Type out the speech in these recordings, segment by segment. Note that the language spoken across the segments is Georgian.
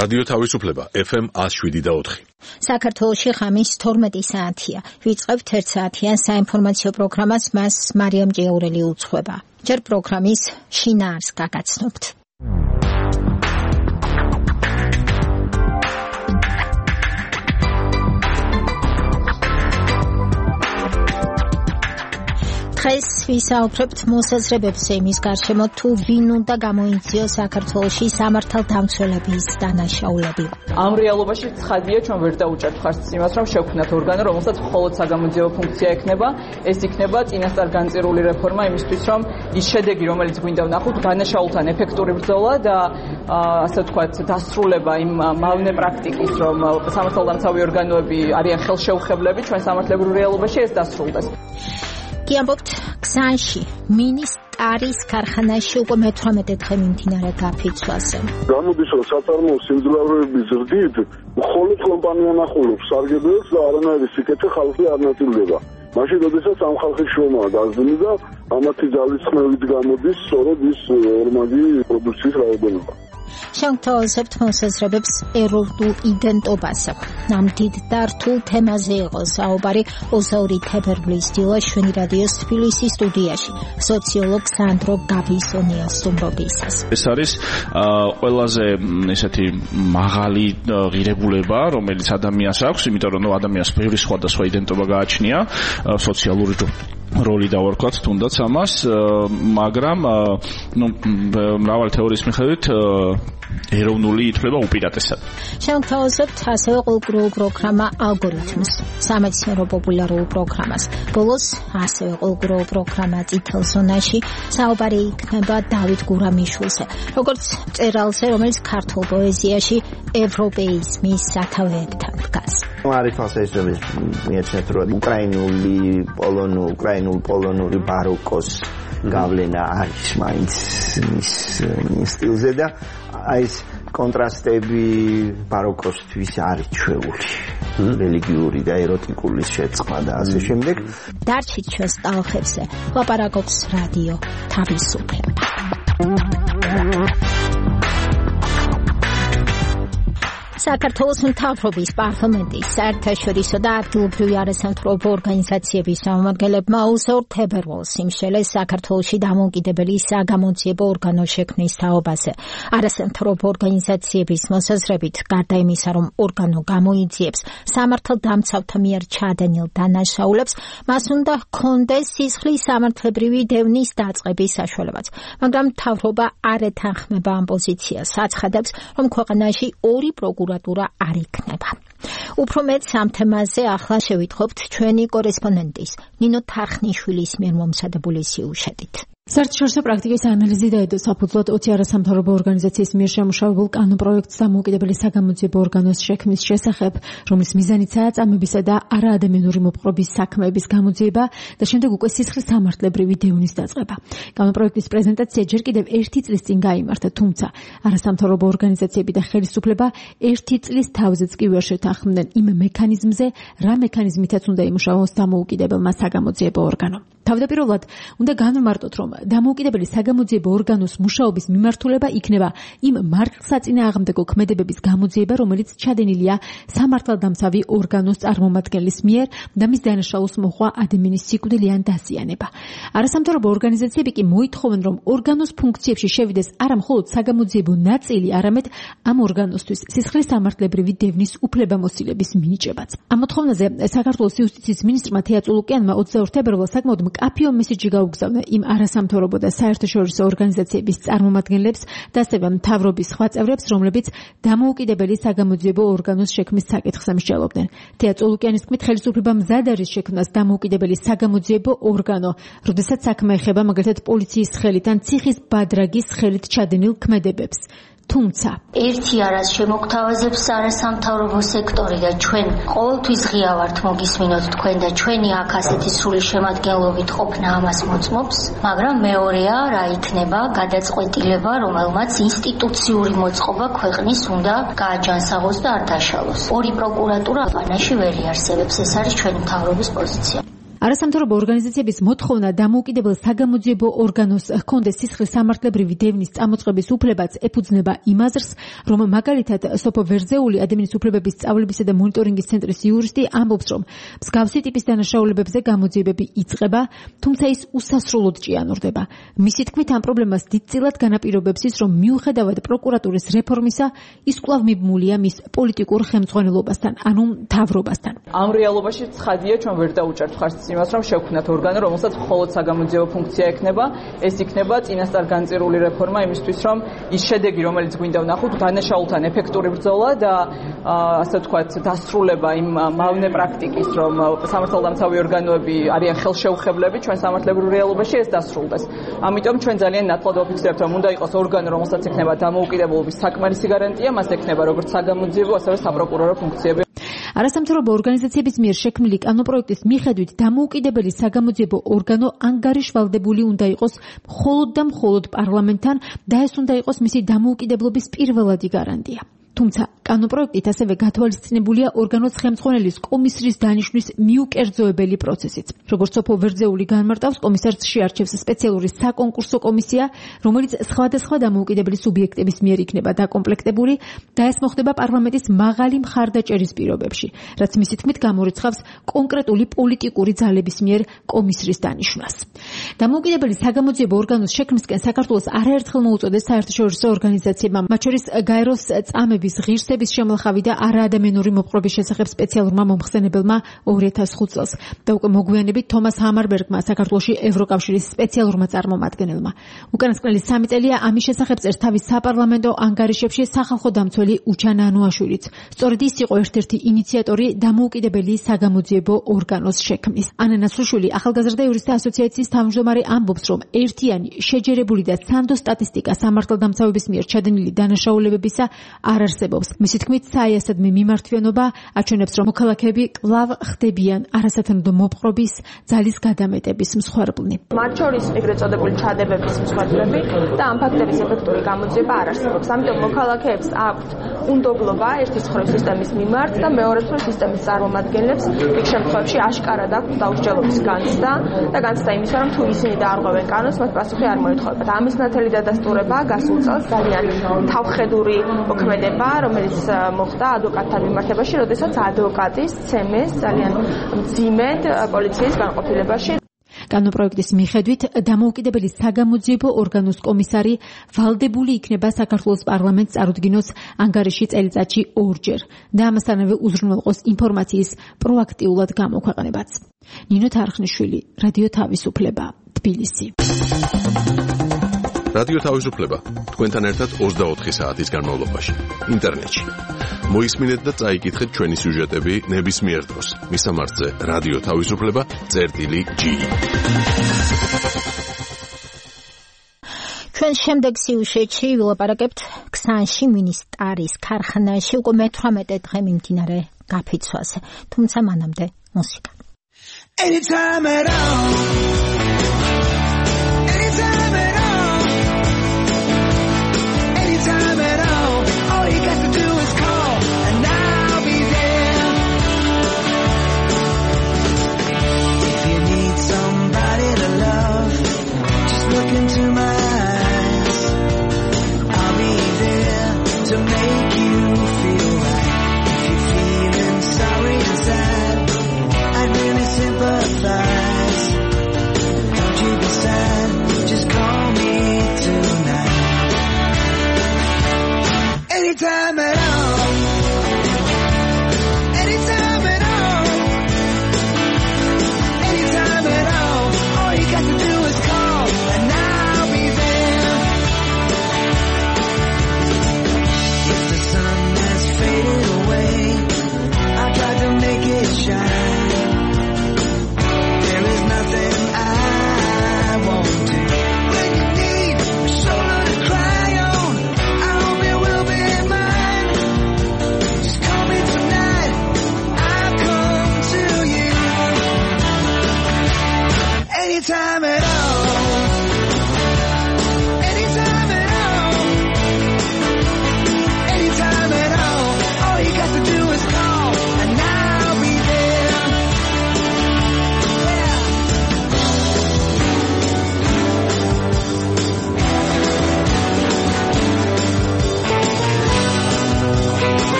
რადიო თავისუფლება FM 107.4. საქართველოში ღამის 12 საათია. ვიწყებთ 1 საათიან საინფორმაციო პროგრამას, მას მარიამ ჭიაურელი უძღვება. ჯერ პროგრამის შინაარს გაგაცნობთ. დღეს ვისაუბრებთ მოსაზრებებზე იმის გარშემო, თუ ვინ უნდა გამოიძიოს საქართველოში სამართალდამცველების დანაშაულები. ამ რეალობაში ცხადია, ჩვენ ვერ დაუჭერთ ხარჯს იმას, რომ შევქმნათ ორგანო, რომელსაც მხოლოდ საგამოძიებო ფუნქცია ექნება. ეს იქნება წინასწარ განწირული რეფორმა იმისთვის, რომ ის შედეგი, რომელიც გვინდა ვნახოთ, დანაშაულთან ეფექტური ბრძოლა და ასე ვთქვათ, დასრულება იმ მავნე პრაქტიკის, რომ სამართალდამცავი ორგანოები არიან ხელშეუხებლები ჩვენ სამართლებრივ რეალობაში ეს დასრულდეს. Ამბობთ ქსანში მინის ტარის ქარხანაში უკვე მე-18 დღე მიმდინარე გაფიცვაზე. გამოდის რომ საწარმოო სიმძლავრეების ზრდით მხოლოდ კომპანია ნახულობს სარგებელს და არანაირი სიკეთე ხალხი არ ნაწილდება. მაშინ როდესაც ამ ხალხის შრომა გაზრდილი და ამათი ძალისხმევით გამოდის სწორედ ის ორმაგი პროდუქციის რაოდენობა. შევთავაზებთ მოსაზრებებს ეროვნულ იდენტობაზე. ამ დიდ და რთულ თემაზე იყო საუბარი 22 თებერვლის დილას შვენი რადიოს თბილისის სტუდიაში სოციოლოგ სანდრო გავისონიას სტუმრობისას. ეს არის ყველაზე ესეთი მაღალი ღირებულება, რომელიც ადამიანს აქვს, იმიტომ რომ ადამიანს ბევრი სხვადასხვა იდენტობა გააჩნია, სოციალური როლი დავარქვათ თუნდაც ამას, მაგრამ მრავალი თეორიის მიხედვით ეროვნული ითვლება უპირატესად. შევთავაზებთ ასევე ყოველდღიურ პროგრამა ალგორითმს, სამეცნიერო პოპულარულ პროგრამას. ბოლოს ასევე ყოველდღიურ პროგრამა წითელ ზონაში საუბარი იქნება დავით გურამიშვილზე, როგორც მწერალზე, რომელიც ქართულ პოეზიაში ევროპეიზმის სათავეებთან დგას. არის ფასეისების მიეცნეთ, რომ უკრაინულ-პოლონური ბაროკოს გავლენა არის მაინც მის სტილზე და ეს კონტრასტები ბაროკოსთვის არის ჩვეული. რელიგიური და ეროტიკული შეწყმა და ასე შემდეგ. დარჩით ჩვენს ტალღებზე, ლაპარაკობს რადიო თავისუფლება. საქართველოს მთავრობის პარლამენტის საერთაშორისო და ადგილობრივი არასამთავრობო ორგანიზაციების წარმომადგენლებმა 22 თებერვალს იმშელეს საქართველოში დამოუკიდებელი საგამოძიებო ორგანო შექმნის თაობაზე. არასამთავრობო ორგანიზაციების მოსაზრებით, გარდა იმისა, რომ ორგანო გამოიძიებს სამართალდამცავთა მიერ ჩადენილ დანაშაულებს, მას უნდა ჰქონდეს სისხლის სამართლებრივი დევნის დაწყების საშუალებაც. მაგრამ მთავრობა არ ეთანხმება ამ პოზიციას, აცხადებს, რომ ქვეყანაში ორი პროკურატურა არ იქნება. უფრო მეტ ამ თემაზე ახლა შევიტყობთ ჩვენი კორესპონდენტის ნინო თარხნიშვილის მიერ მომზადებული სიუჟეტით. საერთაშორისო პრაქტიკის ანალიზი დაედო საფუძვლად 20 არასამთავრობო ორგანიზაციის მიერ შემუშავებულ კანონპროექტს დამოუკიდებელი საგამოძიებო ორგანოს შექმნის შესახებ, რომლის მიზანიცაა წამებისა და არაადამიანური მოპყრობის საქმეების გამოძიება და შემდეგ უკვე სისხლის სამართლებრივი დევნის დაწყება. კანონპროექტის პრეზენტაცია ჯერ კიდევ 1 წლის წინ გაიმართა, თუმცა არასამთავრობო ორგანიზაციები და ხელისუფლება 1 წლის თავზეც კი ვერ შეთანხმდნენ იმ მექანიზმზე, რა მექანიზმითაც უნდა იმუშაოს დამოუკიდებელმა საგამოძიებო ორგანომ. თავდაპირველად უნდა განვმარტოთ, რომ დამოუკიდებელი საგამოძიებო ორგანოს მუშაობის მიმართულება იქნება იმ მართლსაწინააღმდეგო ქმედებების გამოძიება, რომელიც ჩადენილია სამართალდამცავი ორგანოს წარმომადგენლის მიერ და მის დანაშაულს მოჰყვა ადამიანის სიკვდილიან დაზიანება. არასამთავრობო ორგანიზაციები კი მოითხოვენ, რომ ორგანოს ფუნქციებში შევიდეს არა მხოლოდ საგამოძიებო ნაწილი, არამედ ამ ორგანოსთვის სისხლის სამართლებრივი დევნის უფლებამოსილების მინიჭებაც. ამ მოთხოვნაზე საქართველოს იუსტიციის მინისტრმა თეა წულუკიანმა 22 თებერვალს საკმაოდ მკაფიო მესიჯი გაუგზავნა იმ არასამთავრობო და საერთაშორისო ორგანიზაციების წარმომადგენლებს და ასევე მთავრობის სხვა წევრებს, რომლებიც დამოუკიდებელი საგამოძიებო ორგანოს შექმნის საკითხს ამსჯელობდნენ. თეა წულუკიანის თქმით, ხელისუფლება მზად არის შექმნას დამოუკიდებელი საგამოძიებო ორგანო, როდესაც საქმე ეხება მაგალითად პოლიციის ხელით ან ციხის ბადრაგის ხელით ჩადენილ ქმედებებს. თუმცა ერთი არას შემოგთავაზებს არასამთავრობო სექტორი და ჩვენ ყოველთვის ღია ვართ მოგისმინოთ თქვენ და ჩვენი აქ ასეთი სრული შემადგენლობით ყოფნა ამას მოწმობს, მაგრამ მეორეა რა იქნება გადაწყვეტილება, რომელმაც ინსტიტუციური მოწყობა ქვეყნის უნდა გააჯანსაღოს და არ დაშალოს. ორი პროკურატურა ქვეყანაში ვერ იარსებებს, ეს არის ჩვენი მთავრობის პოზიცია. არასამთავრობო ორგანიზაციების მოთხოვნა დამოუკიდებელ საგამოძიებო ორგანოს ჰქონდეს სისხლის სამართლებრივი დევნის წამოწყების უფლებაც ეფუძნება იმ აზრს, რომ მაგალითად სოფო ვერძეული ადამიანის უფლებების სწავლებისა და მონიტორინგის ცენტრის იურისტი ამბობს, რომ მსგავსი ტიპის დანაშაულებებზე გამოძიებები იწყება, თუმცა ის უსასრულოდ ჭიანურდება. მისი თქმით, ამ პრობლემას დიდწილად განაპირობებს ის, რომ მიუხედავად პროკურატურის რეფორმისა, ის კვლავ მიბმულია მის პოლიტიკურ ხელმძღვანელობასთან, ანუ მთავრობასთან. ამ რეალობაში ცხადია, ჩვენ ვერ დაუჭერთ ხარჯს იმას, რომ შევქმნათ ორგანო, რომელსაც მხოლოდ საგამოძიებო ფუნქცია ექნება. ეს იქნება წინასწარ განწირული რეფორმა იმისთვის, რომ ის შედეგი, რომელიც გვინდა ვნახოთ, დანაშაულთან ეფექტური ბრძოლა და ასე ვთქვათ, დასრულება იმ მავნე პრაქტიკის, რომ სამართალდამცავი ორგანოები არიან ხელშეუხებლები ჩვენ სამართლებრივ რეალობაში ეს დასრულდეს. ამიტომ ჩვენ ძალიან ნათლად ვაფიქსირებთ, რომ უნდა იყოს ორგანო, რომელსაც ექნება დამოუკიდებლობის საკმარისი გარანტია, მას ექნება როგორც საგამოძიებო, ასევე საპროკურორო ფუნქციები. არასამთავრობო ორგანიზაციების მიერ შექმნილი კანონპროექტის მიხედვით დამოუკიდებელი საგამოძიებო ორგანო ანგარიშვალდებული უნდა იყოს მხოლოდ და მხოლოდ პარლამენტთან და ეს უნდა იყოს მისი დამოუკიდებლობის პირველადი გარანტია. თუმცა კანონპროექტით ასევე გათვალისწინებულია ორგანოს ხელმძღვანელის კომისრის დანიშვნის მიუკერძოებელი პროცესიც. როგორც სოფო ვერძეული განმარტავს, კომისარს შეარჩევს სპეციალური საკონკურსო კომისია, რომელიც სხვადასხვა დამოუკიდებელი სუბიექტების მიერ იქნება დაკომპლექტებული და ეს მოხდება პარლამენტის მაღალი მხარდაჭერის პირობებში, რაც მისი თქმით გამორიცხავს კონკრეტული პოლიტიკური ძალების მიერ კომისრის დანიშვნას. დამოუკიდებელი საგამოძიებო ორგანოს შექმნისკენ საქართველოს არაერთხელ მოუწოდეს საერთაშორისო ორგანიზაციებმა, მათ შორის გაეროს წამების ღირსების შემალხავი და არაადამიანური მოპყრობის შესახებ სპეციალურმა მომხსენებელმა 2005 წელს და უკვე მოგვიანებით თომას ჰამარბერგმა საქართველოში ევროკავშირის სპეციალურმა წარმომადგენელმა. უკანასკნელი 3 წელია ამის შესახებ წერს თავის საპარლამენტო ანგარიშებში სახალხო დამცველი უჩან ანუაშვილიც. სწორედ ის იყო ერთ-ერთი ინიციატორი დამოუკიდებელი საგამოძიებო ორგანოს შექმნის. ანა ნასრულიშვილი ახალგაზრდა იურისტთა ასოციაციის თავმჯდომარე ამბობს, რომ ერთიანი, შეჯერებული და სანდო სტატისტიკა სამართალდამცავების მიერ ჩადენილი დანაშაულებებისა არ არსებობს. მისი თქმით, საიასადმი მიმართვიანობა აჩვენებს, რომ მოქალაქეები კვლავ ხდებიან არასათანადო მოპყრობის, ძალის გადამეტების მსხვერპლნი. მათ შორის ეგრეთ წოდებული ჩადებების მსხვერპლები და ამ ფაქტების ეფექტური გამოძიება არ არსებობს. ამიტომ მოქალაქეებს აქვთ უნდობლობა ერთის მხრივ სისტემის მიმართ და მეორეს მხრივ სისტემის წარმომადგენლებს იქ შემთხვევებში აშკარად აქვთ დაუსჯელობის განცდა და განცდა იმისა, რომ თუ ისინი დაარღვევენ კანონს, მათ პასუხი არ მოეთხოვებათ. ამის ნათელი დადასტურება გასულ წელს ძალიან თავხედური მოქმედება, რომელიც მოხდა ადვოკატთან მიმართებაში, როდესაც ადვოკატი სცემეს ძალიან მძიმედ პოლიციის განყოფილებაში. კანონპროექტის მიხედვით დამოუკიდებელი საგამოძიებო ორგანოს კომისარი ვალდებული იქნება საქართველოს პარლამენტს წარუდგინოს ანგარიში წელიწადში 2 ჯერ და ამასთანავე უზრუნველყოს ინფორმაციის პროაქტიულად გამოქვეყნებაც. ნინო თარხნიშვილი, რადიო თავისუფლება, თბილისი. რადიო თავისუფლება თქვენთან ერთად 24 საათის განმავლობაში ინტერნეტში. მოისმინეთ და წაიკითხეთ ჩვენი სიუჟეტები ნებისმიერ დროს. მისამართზე რადიო თავისუფლება.gi. ჩვენ შემდეგ სიუჟეტში ვილაპარაკებთ ქსანში მინისტარის ქარხანაში უკვე მე-18 დღე მიმდინარე გაფიცვაზე. თუმცა მანამდე მუსიკა. Anytime at all. Anytime at all. Anytime at all. All you got to do is call and I'll be there. If you need somebody to love, just look into my eyes. I'll be there to make you feel right. If you're feeling sorry and sad, I'd really sympathize. Don't you be sad, just call me tonight. Anytime at all. Anytime at all. Anytime at all. All you got to do is call and I'll be there. If the sun has faded away, I'll try to make it shine. There is nothing I won't do. When you need a shoulder to cry on, I hope it will be mine. Just call me tonight, I'll come to you. Anytime at all. Anytime at all. Anytime at all. All you got to do is call and I'll be there. Yeah.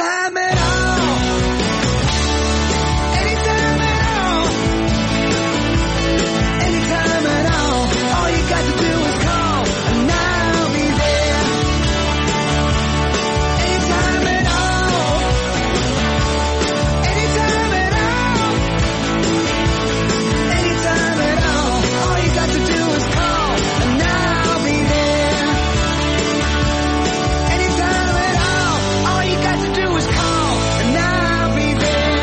Anytime at all. Anytime at all. Anytime at all. All you got to do is call and I'll be there. Anytime at all. Anytime at all. Anytime at all. All you got to do is call and I'll be there. Anytime at all. All you got to do is call and I'll be there.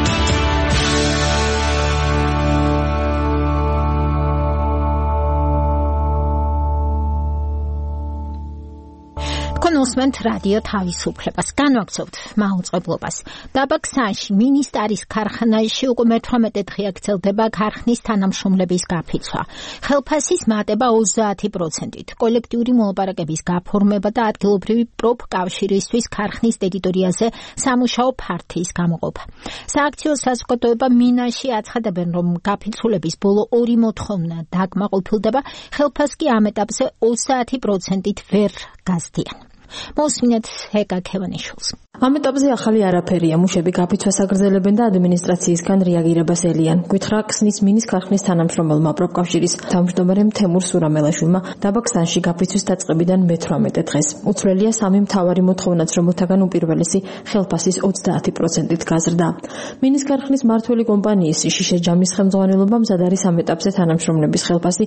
კონსმენთ რადიო თავისუფლებას განვაგრძობთ მაუწყებლობას. დაბაქსანში მინისტრის ქარხანაში უკვე მე-18 დღე გრძელდება ქარხნის თანამშრომლების გაფიცვა. ხელფასის მატება 30%-ით, კოლექტიური მოლაპარაკების გაფორმება და ადგილობრივი პროფკავშირისთვის ქარხნის ტერიტორიაზე სამუშაო ფართის გამოყოფა. სააქციო საზოგადოება მინაში აცხადებენ, რომ გაფიცულების ბოლო 2 მოთხოვნა დაკმაყოფილდება, ხელფასს კი ამ ეტაპზე 30%-ით ვერ გაზდიან. მოსმინეთ ჰეკა ქევანიშვილს. ამ ეტაპზე ახალი არაფერია, მუშები გაფიცვას აგრძელებენ და ადმინისტრაციისგან რეაგირებას ელიან. გვითხრა ქსნის მინის ქარხნის თანამშრომელმა პროფკავშირის თავმჯდომარემ თემურ სურამელაშვილმა დაბაქსანში გაფიცვის დაწყებიდან მე-18 დღეს. უცვლელია 3 მთავარი მოთხოვნაც, რომელთაგან უპირველესი ხელფასის 30%-ით გაზრდა. მინის ქარხნის მმართველი კომპანიის შიშე ჯამის ხელმძღვანელობამ მზად არის ამ ეტაპზე თანამშრომლების ხელფასი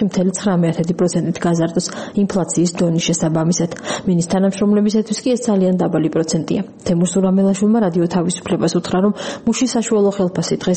4,9%-ით გაზარდოს ინფლაციის დონის შესაბამისად. მინის თანამშრომლებისათვის კი ეს ძალიან დაბალი პროცენტია. თემურ სურამელაშვილმა რადიო თავისუფლებას უთხრა, რომ მუშის საშუალო ხელფასი დღეს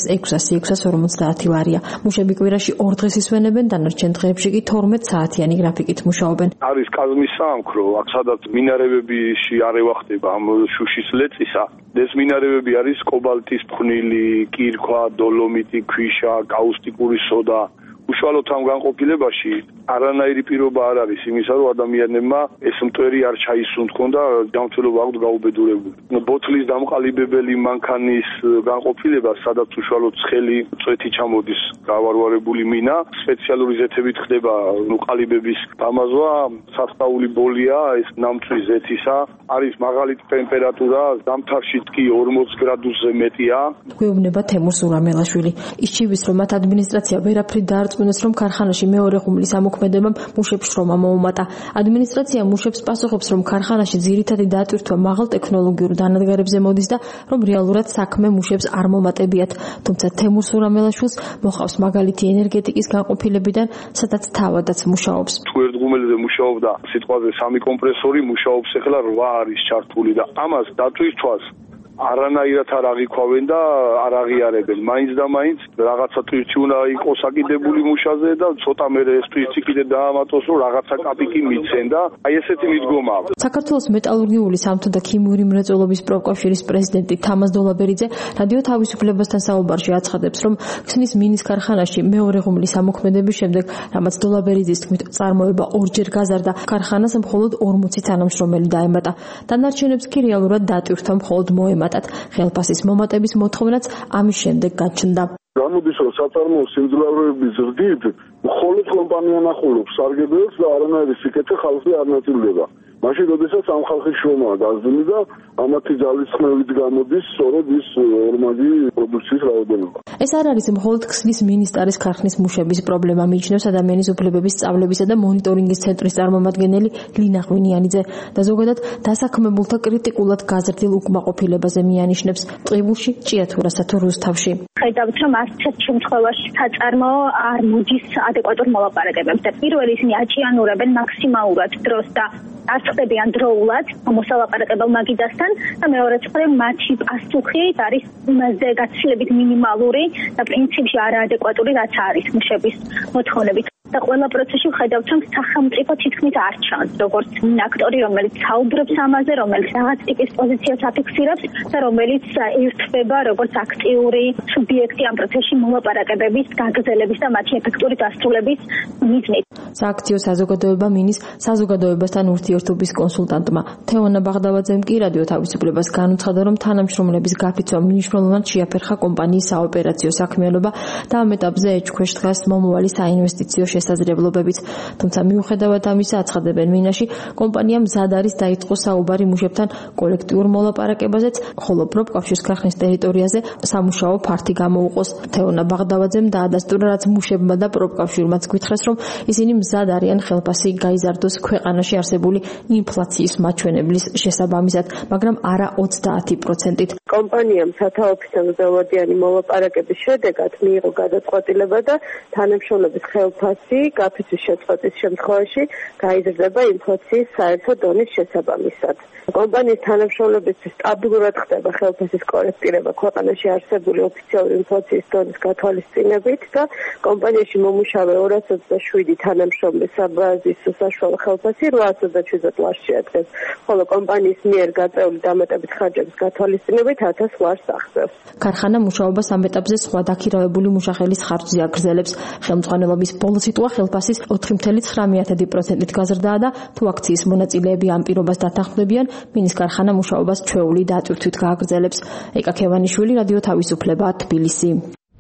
650 ლარია. მუშები კვირაში 2 დღეს ისვენებენ, დანარჩენ დღეებში კი 12 საათიანი გრაფიკით მუშაობენ. არის კაზმის საამქრო, აქ სადაც მინარევებში არევა ხდება ამ შუშის ლეწისა. ეს მინარევები არის კობალტის ფხვნილი, კირქვა, დოლომიტი, ქვიშა, კაუსტიკური სოდა. უშუალოდ ამ განყოფილებაში არანაირი პირობა არ არის იმისა, რომ ადამიანებმა ეს მტვერი არ ჩაისუნთქონ და ჯანმრთელობა აქვთ გაუბედურებული. ბოთლის დამყალიბებელი მანქანის განყოფილება, სადაც უშუალოდ ცხელი წვეთი ჩამოდის გავარვარებული მინა, სპეციალური ზეთებით ხდება ყალიბების გამაზვა, სასწაული ბოლია, ეს ნამწვი ზეთისა, არის მაღალი ტემპერატურა, ზამთარშიც კი 40 გრადუსზე მეტია. გვეუბნება თემურ სურამელაშვილი. ის ჩივის, რომ მათ ადმინისტრაცია ვერაფრით დაარწმუნეს, რომ ქარხანაში მეორე ღუმლის ამოქმედებამ მუშებს შრომა მოუმატა. ადმინისტრაცია მუშებს პასუხობს, რომ ქარხანაში ძირითადი დატვირთვა მაღალ ტექნოლოგიურ დანადგარებზე მოდის და რომ რეალურად საქმე მუშებს არ მომატებიათ. თუმცა თემურ სურამელაშვილს მოყავს მაგალითი ენერგეტიკის განყოფილებიდან, სადაც თავადაც მუშაობს. თუ ერთ ღუმელზე მუშაობდა სიტყვაზე 3 კომპრესორი, მუშაობს ახლა 8 არის ჩართული და ამას დატვირთვას არანაირად არ აღიქვავენ და არ აღიარებენ. მაინც და მაინც რაღაცა ტვირთი უნდა იყოს აკიდებული მუშაზე და ცოტა მერე ეს ტვირთი კიდე დაამატოს, რომ რაღაცა კაპიკი მიცენ და აი ესეთი მიდგომაა. საქართველოს მეტალურგიული სამთო და ქიმიური მრეწველობის პროფკავშირის პრეზიდენტი თამაზ დოლაბერიძე რადიო თავისუფლებასთან საუბარში აცხადებს, რომ ქსნის მინის ქარხანაში მეორე ღუმლის ამოქმედების შემდეგ, რამაც დოლაბერიძის თქმით წარმოება 2-ჯერ გაზარდა, ქარხანას მხოლოდ 40 თანამშრომელი დაემატა. დანარჩენებს კი რეალურად დატვირთვა მხოლოდ მოემატა. ხელფასის მომატების მოთხოვნაც ამის შემდეგ გაჩნდა. გამოდის, რომ საწარმოო სიმძლავრეების ზრდით მხოლოდ კომპანია ნახულობს სარგებელს და არანაირი სიკეთე ხალხი არ ნაწილდება. მაშინ, როდესაც ამ ხალხის შრომაა გაზრდილი და ამათი ძალისხმევით გამოდის სწორედ ის ორმაგი პროდუქციის რაოდენობა. ეს არ არის მხოლოდ ქსნის მინისტრის ქარხნის მუშების პრობლემა, მიიჩნევს ადამიანის უფლებების სწავლებისა და მონიტორინგის ცენტრის წარმომადგენელი લીნა ღვინიანიძე და ზოგადად დასაქმებულთა კრიტიკულად გაზრდილ უკმაყოფილებაზე მიანიშნებს ტყიბულში, ჭიათურასა თუ რუსთავში. ხედავთ, რომ ასეთ შემთხვევაში საწარმოო არ მოდის ადეკვატურ მოლაპარაკებებს და პირველი ისინი აჭიანურებენ მაქსიმალურად დროს და არ ხდებიან დროულად მოსალაპარაკებელ მაგიდასთან და მეორეც მხრივ მათი პასუხი არის იმაზე გაცილებით მინიმალური და პრინციპში არაადეკვატური, რაც არის მუშების მოთხოვნებით. და ყველა პროცესში ვხედავთ, რომ სახელმწიფო თითქმის არ ჩანს, როგორც აქტორი, რომელიც საუბრობს ამაზე, რომელიც რაღაც ტიპის პოზიციას აფიქსირებს და რომელიც ერთვება როგორც აქტიური სუბიექტი ამ პროცესში მოლაპარაკებების, გაგრძელების და მათი ეფექტური დასრულების მიზნით. სააქციო საზოგადოება მინის საზოგადოებასთან ურთიერთობის კონსულტანტმა თეონა ბაღდავაძემ კი რადიო თავისუფლებას განუცხადა, რომ თანამშრომლების გაფიცვა მნიშვნელოვნად შეაფერხა კომპანიის საოპერაციო საქმიანობა და ამ ეტაპზე ეჭქვეშ დგას მომავალი საინვესტიციო შესაძლებლობებიც. თუმცა მიუხედავად ამისა, აცხადებენ მინაში, კომპანია მზად არის დაიწყოს საუბარი მუშებთან კოლექტიურ მოლაპარაკებაზეც, ხოლო პროფკავშირის ქარხნის ტერიტორიაზე სამუშაო ფართი გამოუყოს. თეონა ბაღდავაძემ დაადასტურა, რაც მუშებმა და პროფკავშირმაც გვითხრეს, რომ ისინი მზად არიან ხელფასი გაიზარდოს ქვეყანაში არსებული ინფლაციის მაჩვენებლის შესაბამისად, მაგრამ არა 30%-ით. კომპანიამ სათაოფისო მზელვადიანი მოლაპარაკების შედეგად მიიღო გადაწყვეტილება და თანამშრომლების ხელფასი გაფიცვის შეწყვეტის შემთხვევაში გაიზრდება ინფლაციის საერთო დონის შესაბამისად. კომპანიის თანამშრომლებისთვის სტაბილურად ხდება ხელფასის კორექტირება ქვეყანაში არსებული ოფიციალური ინფლაციის დონის გათვალისწინებით და კომპანიაში მომუშავე 227 თანამშრომლის საბაზისო საშუალო ხელფასი 827 ლარს შეადგენს, ხოლო კომპანიის მიერ გაწეული დამატებით ხარჯების გათვალისწინებით 1000 ლარს აღწევს. ქარხანა მუშაობას ამ ეტაპზე სხვა დაქირავებული მუშახელის ხარჯზე აგრძელებს. ხელმძღვანელობის ბოლო სიტყვა ხელფასის 4.9%-ით გაზრდაა და თუ აქციის მონაწილეები ამ პირობას დათანხმდებიან, მინის ქარხანა მუშაობას ჩვეული დატვირთვით გააგრძელებს. ეკა ქევანიშვილი, რადიო თავისუფლება, თბილისი.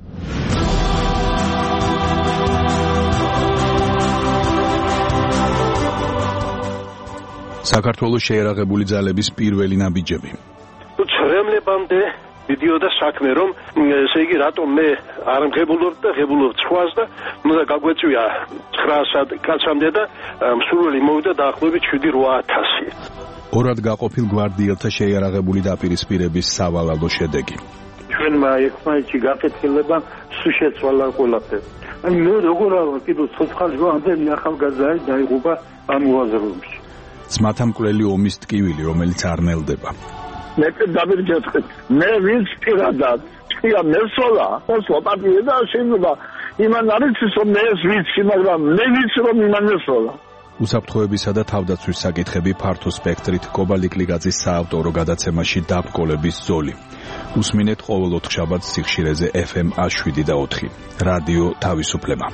საქართველოს შეერაღებული ძალების პირველი ნაბიჯები. ცრემლებამდე მიდიოდა საქმე, რომ ესე იგი რატომ მე არ მღებულობ და ღებულობ სხვას და უნდა გაგვეწვია 900 კაცამდე და მსურველი მოვიდა დაახლოებით 7-8000. ორად გაყოფილ გვარდიელთა შეიარაღებული დაპირისპირების სავალალო შედეგი. ჩვენმა ერთმანეთში გაკეთილება სულ შეცვალა ყველაფერი. აი მე როგორ არა კიდევ ცოცხალჟვამდელი ახალგაზრდა დაიღუპა ამ უაზროებში. ძმათა მკვლელი ომის ტკივილი, რომელიც არ ნელდება. მე დავირჯეთქეთ. მე ვინც პირადად თქვია მესოლა, მოსვლა პარტია და შეიძლება იმან არის რომ მე ეს ვიცი, მაგრამ მე ვიცი რომ იმან მესოლა. უსაფრთხოებისა და თავდაცვის საკითხები ფართო სპექტრით კობალიკ ლიგაძის საავტორო გადაცემაში დაბკოლების ზოლი. უსმინეთ ყოველ 4 შაბათს სიხშირეზე FM 7 და 4. რადიო თავისუფლება.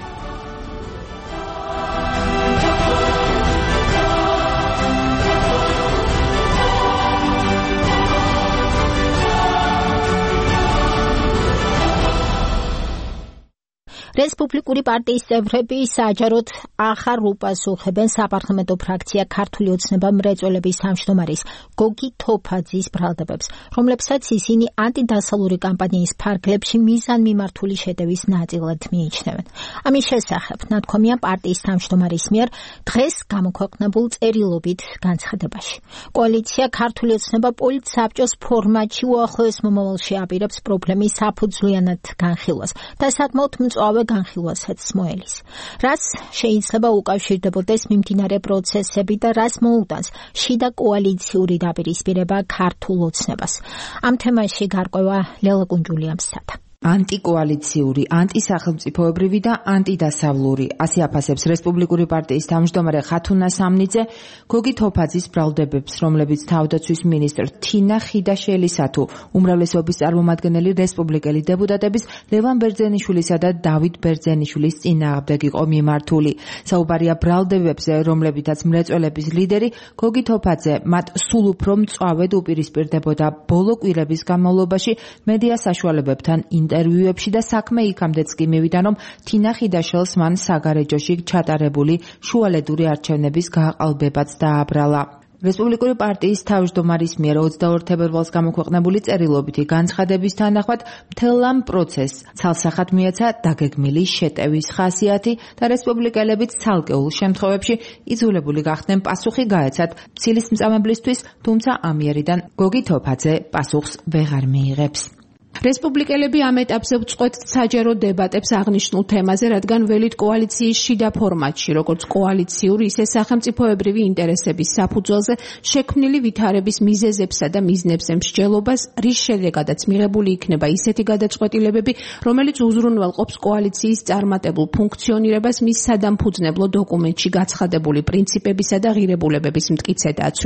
რესპუბლიკური პარტიის წევრები საჯაროდ ახალ უპასუხებენ საპარლამენტო ფრაქცია ქართული ოცნება მრეწველების თავმჯდომარის გოგი თოფაძის ბრალდებებს, რომლებსაც ისინი ანტიდასალური კამპანიის ფარგლებში მიზანმიმართული შეტევის ნაწილად მიიჩნევენ. ამის შესახებ ნათქვამია პარტიის თავმჯდომარის მიერ დღეს გამოქვეყნებულ წერილობით განცხადებაში. კოალიცია ქართული ოცნება პოლიტსაბჭოს ფორმატში უახლოეს მომავალში აპირებს პრობლემის საფუძვლიანად განხილვას და საკმაოდ მწვავე განხილვასაც მოელის. რაც შეიძლება უკავშირდებოდეს მიმდინარე პროცესები და რას მოუტანს შიდა კოალიციური დაპირისპირება ქართულ ოცნებას. ამ თემაში გარკვევა ლელა კუნჯულიამსათა. ანტიკოალიციური, ანტისახელმწიფოებრივი და ანტიდასავლური, ასე აფასებს რესპუბლიკური პარტიის თავმჯდომარე ხათუნა სამნიძე გოგი თოფაძის ბრალდებებს, რომლებიც თავდაცვის მინისტრ თინა ხიდაშელისა თუ უმრავლესობის წარმომადგენელი რესპუბლიკელი დეპუტატების ლევან ბერძენიშვილისა და დავით ბერძენიშვილის წინააღმდეგ იყო მიმართული. საუბარია ბრალდებებზე, რომლებითაც მრეწველების ლიდერი გოგი თოფაძე მათ სულ უფრო მწვავედ უპირისპირდებოდა ბოლო კვირების განმავლობაში მედია საშუალებებთან ინტერვიუებში და საქმე იქამდეც კი მივიდა, რომ თინა ხიდაშელს მან საგარეჯოში ჩატარებული შუალედური არჩევნების გააყალბებაც დააბრალა. რესპუბლიკური პარტიის თავმჯდომარის მიერ 22 თებერვალს გამოქვეყნებული წერილობითი განცხადების თანახმად მთელ ამ პროცესს ცალსახად მიეცა დაგეგმილი შეტევის ხასიათი და რესპუბლიკელებიც ცალკეულ შემთხვევებში იძულებული გახდნენ პასუხი გაეცათ ცილისმწამებლისთვის, თუმცა ამიერიდან გოგი თოფაძე პასუხს ვეღარ მიიღებს. რესპუბლიკელები ამ ეტაპზე ვწყვეტ საჯარო დებატებს აღნიშნულ თემაზე, რადგან ველით კოალიციის შიდა ფორმატში, როგორც კოალიციური, ისე სახელმწიფოებრივი ინტერესების საფუძველზე შექმნილი ვითარების მიზეზებსა და მიზნებზე მსჯელობას, რის შედეგადაც მიღებული იქნება ისეთი გადაწყვეტილებები, რომელიც უზრუნველყოფს კოალიციის წარმატებულ ფუნქციონირებას მის სადამფუძნებლო დოკუმენტში გაცხადებული პრინციპებისა და ღირებულებების მტკიცე დაცვით.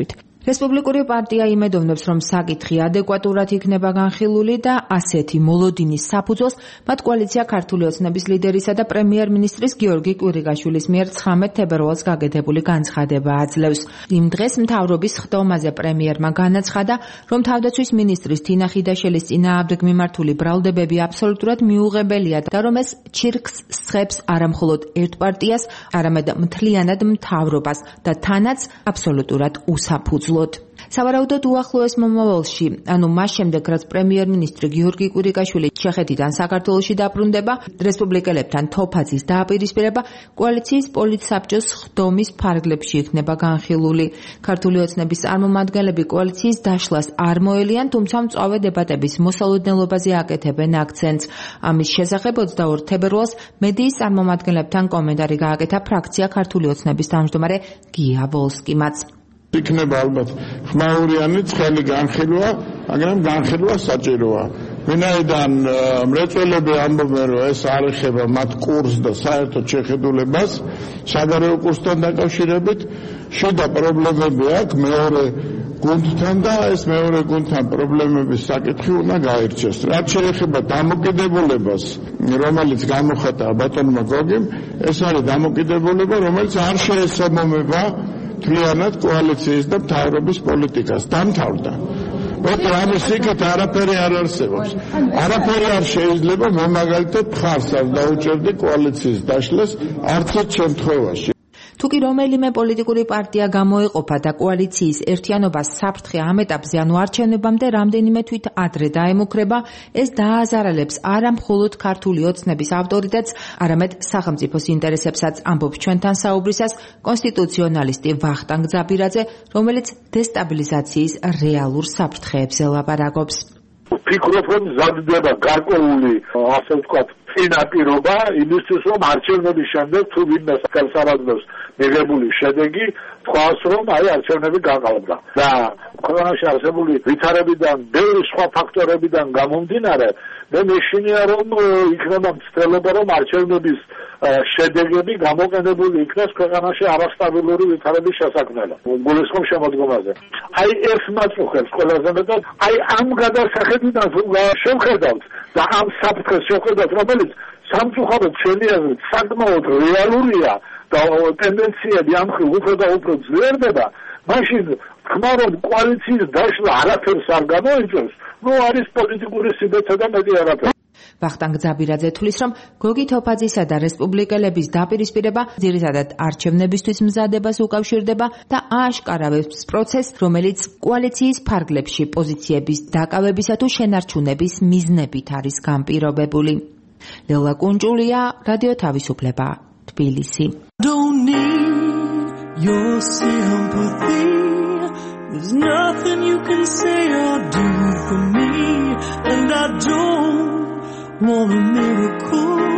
რესპუბლიკური პარტია იმედოვნებს, რომ საკითხი ადეკვატურად იქნება განხილული და ასეთი მოლოდინის საფუძველს მათ კოალიცია ქართული ოცნების ლიდერისა და პრემიერ-მინისტრის გიორგი კვირიკაშვილის მიერ 19 თებერვალს გაკეთებული განცხადება აძლევს. იმ დღეს მთავრობის ხდომაზე პრემიერმა განაცხადა, რომ თავდაცვის მინისტრის თინა ხიდაშელის წინააღმდეგ მიმართული ბრალდებები აბსოლუტურად მიუღებელია და რომ ეს ჩირკს სხებს არამხოლოდ ერთ პარტიას, არამედ მთლიანად მთავრობას და თანაც აბსოლუტურად უსაფუძვლოდ. სავარაუდოდ უახლოეს მომავალში, ანუ მას შემდეგ, რაც პრემიერ-მინისტრი გიორგი კვირიკაშვილი ჩეხეთიდან საქართველოში დაბრუნდება, რესპუბლიკელებთან თოფაძის დააპირისპირება კოალიციის პოლიტსაბჭოს ხდომის ფარგლებში იქნება განხილული. ქართული ოცნების წარმომადგენლები კოალიციის დაშლას არ მოელიან, თუმცა მწვავე დებატების მოსალოდნელობაზე აკეთებენ აქცენტს. ამის შესახებ 22 თებერვალს მედიის წარმომადგენლებთან კომენტარი გააკეთა ფრაქცია ქართული ოცნების თავმჯდომარე გია ვოლსკიმაც. იქნება ალბათ ხმაურიანი ცხელი განხილვა, მაგრამ განხილვა საჭიროა. ვინაიდან მრეწველები ამბობენ, რომ ეს არ ეხება მათ კურსს და საერთოდ შეხედულებას, საგარეო კურსთან დაკავშირებით, შიდა პრობლემები აქვს მეორე გუნდთან და ეს მეორე გუნდთან პრობლემების საკითხი უნდა გაირჩეს. რაც შეეხება დამოკიდებულებას, რომელიც გამოხატა ბატონმა გოგიმ, ეს არის დამოკიდებულება, რომელიც არ შეესაბამება მთლიანად კოალიციის და მთავრობის პოლიტიკას. დამთავრდა. მოკლედ ამის იქით არაფერი არ არსებობს. არაფერი არ შეიძლება მე მაგალითად მხარს არ დაუჭერდი კოალიციის დაშლას არც ერთ შემთხვევაში. თუკი რომელიმე პოლიტიკური პარტია გამოეყოფა და კოალიციის ერთიანობას საფრთხე ამ ეტაპზე, ანუ არჩევნებამდე რამდენიმე თვით ადრე დაემუქრება, ეს დააზარალებს არა მხოლოდ ქართული ოცნების ავტორიტეტს, არამედ სახელმწიფოს ინტერესებსაც, ამბობს ჩვენთან საუბრისას კონსტიტუციონალისტი ვახტანგ ძაბირაძე, რომელიც დესტაბილიზაციის რეალურ საფრთხეებზე ლაპარაკობს. ვფიქრობ, რომ მზადდება გარკვეული, ასე ვთქვათ, წინაპირობა იმისთვის, რომ არჩევნების შემდეგ თუ ვინმე ხელსაბაძნოს მიღებული შედეგი თქვას, რომ აი არჩევნები გაყალბდა. და ქვეყანაში არსებული ვითარებიდან, ბევრი სხვა ფაქტორებიდან გამომდინარე, მე მეშინია, რომ იქნება მცდელობა, რომ არჩევნების შედეგები გამოყენებული იქნას ქვეყანაში არასტაბილური ვითარების შესაქმნელად. გულისხმობ შემოდგომაზე. აი ეს მაწუხებს ყველაზე მეტად, აი ამ გადასახედიდან შევხედავთ და ამ საფრთხეს შევხედავთ, რომელიც სამწუხაროდ ჩვენი აზრით საკმაოდ რეალურია და ტენდენციები ამ ხრივ უფრო და უფრო ძლიერდება, მაშინ თქმა რომ კოალიციის დაშლა არაფერს არ გამოიწვევს, ნუ არის პოლიტიკური სიბეცე და მეტი არაფერი. ვახტანგ ძაბირაძე თulis, რომ გოგი თოფაძისა და რესპუბლიკელების დაპირისპირება ძირითადად არჩევნებისთვის მზადებას უკავშირდება და ააშკარავებს პროცესს, რომელიც კოალიციის ფარგლებში პოზიციების დაკავებისა თუ შენარჩუნების მიზნებით არის განპირობებული. ლელა კუნჭულია, რადიო თავისუფლება, თბილისი. Don't need your sympathy. There's nothing you can say or do for me, and I don't want a miracle.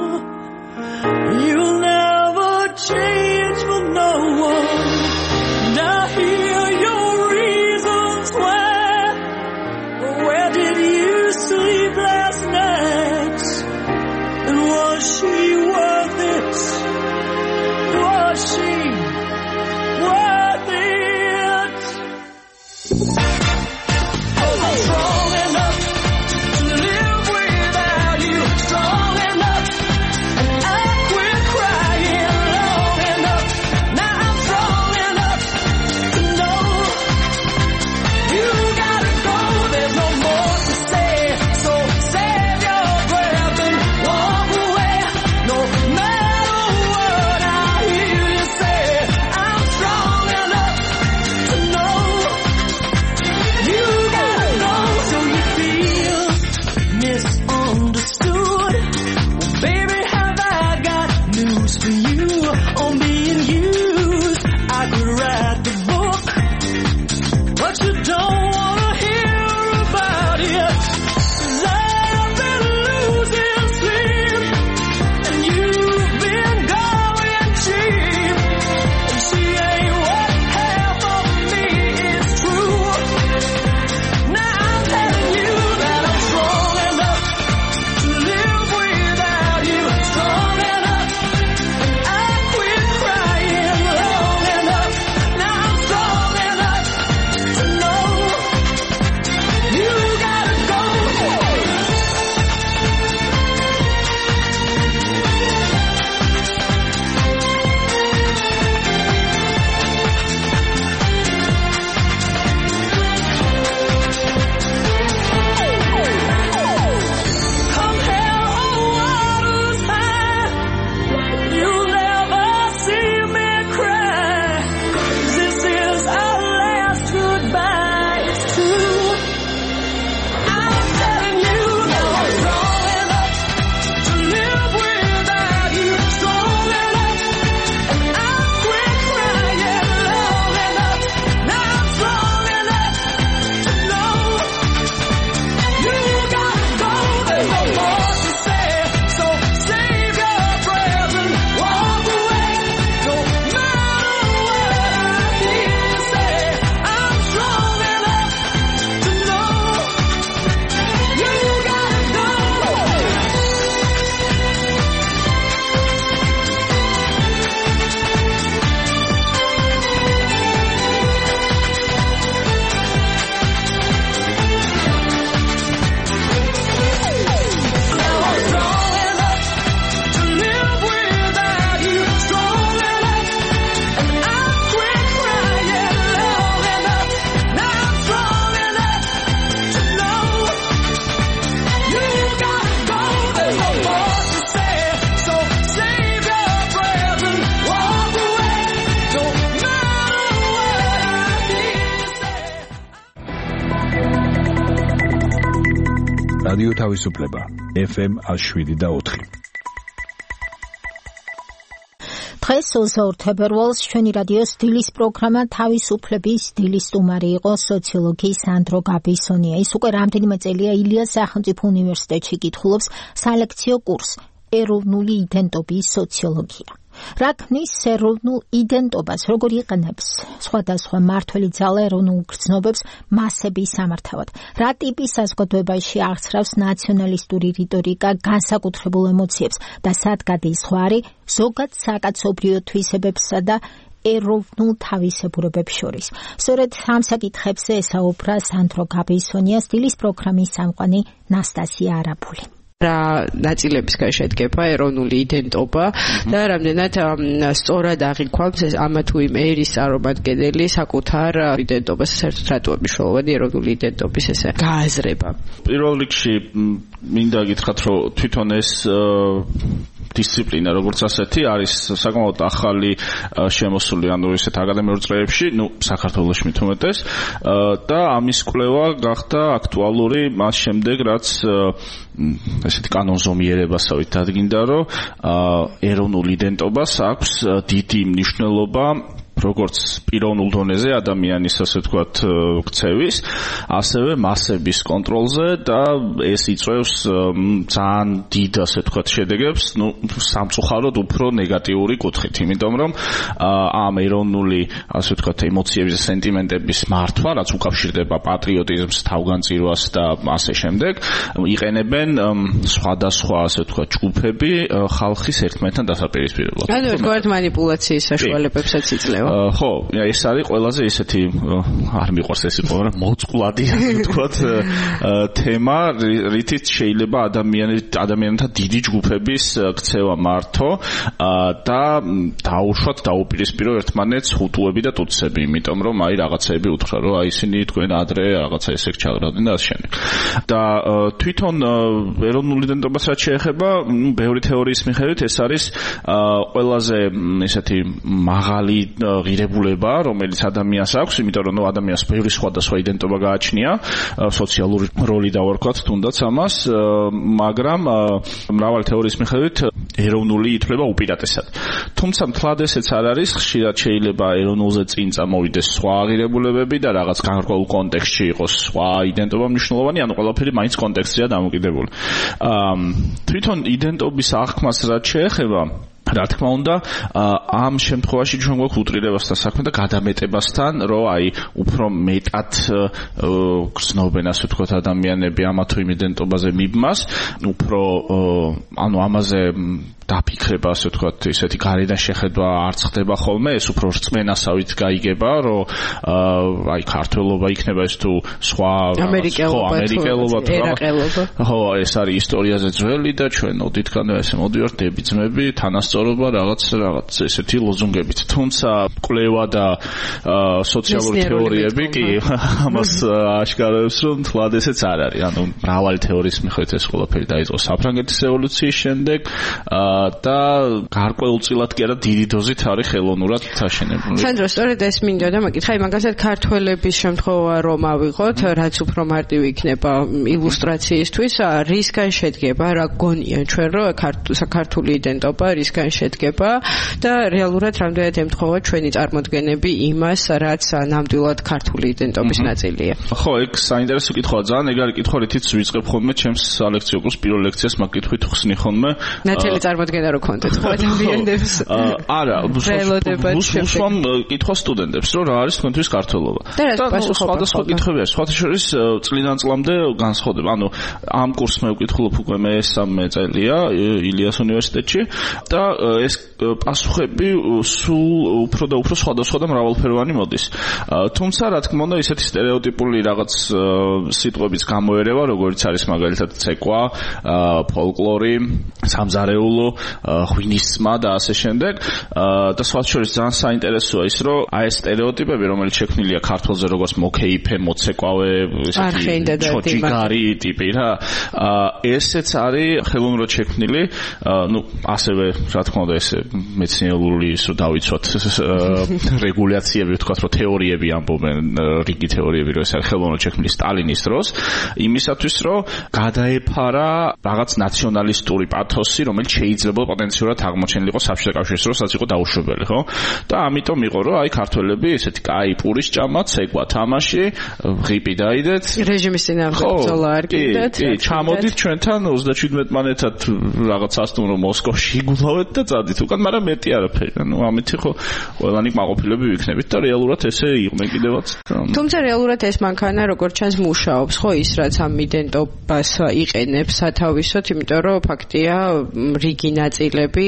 You'll never change for no one. And I hear your reasons why. Where did you sleep last night? And was she worth it? Was she worth it? I'm strong enough to live without you. Strong enough, and I quit crying. რადიო თავისუფლება FM 107.4. დღეს 22 თებერვალს ჩვენი რადიოს დილის პროგრამა თავისუფლების დილის სტუმარი იყო სოციოლოგი სანდრო გაბისონია. ის უკვე რამდენიმე წელია ილიას სახელმწიფო უნივერსიტეტში კითხულობს სალექციო კურსს ეროვნული იდენტობის სოციოლოგია. რა ქმნის ეროვნულ იდენტობას, როგორ იყენებს სხვადასხვა მმართველი ძალა ეროვნულ გრძნობებს მასების სამართავად, რა ტიპის საზოგადოებაში აღწრავს ნაციონალისტური რიტორიკა განსაკუთრებულ ემოციებს და სად გადის ზღვარი ზოგად საკაცობრიო თვისებებსა და ეროვნულ თავისებურებებს შორის. სწორედ ამ საკითხებზე ესაუბრა სანდრო გაბისონიას დილის პროგრამის სამყარო ნასტასია არაბული. რა ნაწილების შედგება ეროვნული იდენტობა და რამდენად სწორად აღიქვამს ამა თუ იმ ერის წარმომადგენელი საკუთარ იდენტობას, საერთოდ რატო მნიშვნელოვანი ეროვნული იდენტობის ესე გააზრება. პირველ რიგში მინდა გითხრათ, რომ თვითონ ეს დისციპლინა როგორც ასეთი არის საკმაოდ ახალი შემოსული, ანუ ესეთ აკადემიურ წრეებში, საქართველოში მით უმეტეს და ამის კვლევა გახდა აქტუალური მას შემდეგ, რაც ესეთი კანონზომიერებასავით დადგინდა, რომ ეროვნულ იდენტობას აქვს დიდი მნიშვნელობა როგორც პიროვნულ დონეზე ადამიანის ასე ვთქვათ ქცევის, ასევე მასების კონტროლზე და ეს იწვევს ძალიან დიდ ასე ვთქვათ შედეგებს, სამწუხაროდ უფრო ნეგატიური კუთხით, იმიტომ რომ ამ ეროვნული ასე ვთქვათ ემოციების და სენტიმენტების მართვა, რაც უკავშირდება პატრიოტიზმს, თავგანწირვას და ასე შემდეგ, იყენებენ სხვადასხვა ასე ვთქვათ ჯგუფები ხალხის ერთმანეთთან დასაპირისპირებლად. ანუ ერთგვარად მანიპულაციის საშუალებებსაც იძლევა. ხო, ეს არის ყველაზე ისეთი არ მიყვარს ეს იყო, მაგრამ მოწყვლადი ასე ვთქვათ თემა, რითიც შეიძლება ადამიანთა დიდი ჯგუფების ქცევა მართო და დაუშვათ დაუპირისპირო ერთმანეთს ჰუტუები და ტუტსები, იმიტომ რომ აი რაღაცები უთხრა, რომ აი ისინი თქვენ ადრე რაღაცა ისე ჩაღრადნენ და ასე შემდეგ. და თვითონ ეროვნული იდენტობას რაც შეეხება, ბევრი თეორიის მიხედვით ეს არის ყველაზე ესეთი მაღალი ღირებულება, რომელიც ადამიანს აქვს, იმიტომ რომ ადამიანს ბევრი სხვადასხვა იდენტობა გააჩნია, სოციალური როლი დავარქვათ თუნდაც ამას, მაგრამ მრავალი თეორიის მიხედვით ეროვნული ითვლება უპირატესად. თუმცა მთლად ესეც არ არის, ხშირად შეიძლება ეროვნულზე წინ წამოვიდეს სხვა ღირებულებები და რაღაც განსხვავებულ კონტექსტში იყოს სხვა იდენტობა მნიშვნელოვანი, ანუ ყველაფერი მაინც კონტექსტზეა დამოკიდებული. თვითონ იდენტობის აღქმას რაც შეეხება, რა თქმა უნდა, ამ შემთხვევაში ჩვენ გვაქვს უტრირებასთან საქმე და გადამეტებასთან, რომ აი უფრო მეტად გრძნობენ ასე ვთქვათ ადამიანები ამა თუ იმ იდენტობაზე მიბმას, უფრო ანუ ამაზე დაფიქრება ასე ვთქვათ, ისეთი გარედან შეხედვა არ ხდება ხოლმე, ეს უფრო რწმენასავით გაიგება, რომ აი ქართველობა იქნება ეს თუ სხვა ამერიკელობა თუ ერაყელობა. ხო, ეს არის ისტორიაზე ძველი და ჩვენ ოდითგანვე ესე მოდივართ დებიძმები, თანასწორობა რაღაც ესეთი ლოზუნგებით. თუმცა კვლევა და სოციალური თეორიები კი ამას აშკარებს, რომ თლად ესეც არ არის. ანუ მრავალი თეორიის მიხედვით ეს ყველაფერი დაიწყო საფრანგეთის რევოლუციის შემდეგ და გარკვეულწილად კი არა დიდი დოზით არის ხელოვნურად დაშენებული. სანდრო, სწორედ ეს მინდოდა მეკითხა, მაგალითად ქართველების შემთხვევა რომ ავიღოთ, რაც უფრო მარტივი იქნება ილუსტრაციისთვის, რისგან შედგება, რა გონია ჩვენ, რომ საქართველოს იდენტობა რისგან შედგება და რეალურად რამდენად ემთხვევა ჩვენი წარმოდგენები იმას, რაც ნამდვილად ქართული იდენტობის ნაწილია. ხო, ეგ საინტერესო კითხვაა, ძალიან ეგარი კითხვა, რითიც ვიწყებ ხოლმე ჩემს სალექციო კურსს, პირველ ლექციას მაგ კითხვით ხსნი ხოლმე. ნათელი წარმოდგენა რო კონტექსტ ხო ადამიანებს. არა, უსვამ კითხვა სტუდენტებს, რომ რა არის თქვენთვის ქართველობა. და სხვადასხვა კითხვები არის, სხვათა შორის წლიდან წლამდე განსხვავდება. ანუ ამ კურსს მე ვკითხულობ უკვე მე-3 წელია ილიას უნივერსიტეტში და ეს პასუხები სულ უფრო და უფრო სხვადასხვა და მრავალფეროვანი მოდის. თუმცა რა თქმა უნდა ისეთი სტერეოტიპული რაღაც სიტყვებიც გამოერევა, როგორც არის მაგალითად ცეკვა, ფოლკლორი, სამზარეულო, ღვინისცმა და ასე შემდეგ. და სხვა შორის ძალიან საინტერესოა ის, რომ აი ეს სტერეოტიპები, რომელიც შექმნილია ქართულზე როგორც მოკეიფე, მოცეკვავე, ესეთი ჩოჯიგარი ტიპი რა, ესეც არის ხელოვნურად შექმნილი, ну, ასევე რა თქმა უნდა ესე მეცნიერული ისო დავიცვათ რეგულაციები ვთქვათ რომ თეორიები ამბობენ რიგი თეორიები რომ ეს არის ხელოვნურად შექმნილი სტალინის დროს იმისათვის რომ გადაეფარა რაღაც ნაციონალისტური პათოსი რომელიც შეიძლება პოტენციურად აღმოჩენილიყო საბჭოთა კავშირის დროს რაც იყო დაუშვებელი ხო და ამიტომ იყო რომ აი ქართველები ესეთი კაი პურის ჭამა ცეკვა თამაში ღიპი დაიდეთ რეჟიმის წინააღმდეგ ბრძოლა არ კიდეთ კი ჩამოდით ჩვენთან 37 მანეთად რაღაც სასტუმრო მოსკოვში იგულავეთ და წადით უკან მაგრამ მეტი არაფერი ანუ ამით ხო ყველანი კმაყოფილები ვიქნებით და რეალურად ესე იყვნენ კიდევაც თუმცა რეალურად ეს მანქანა როგორც ჩანს მუშაობს ხო ის რაც ამ იდენტობას იყენებს სათავისოდ იმიტომ რომ ფაქტია რიგი ნაწილები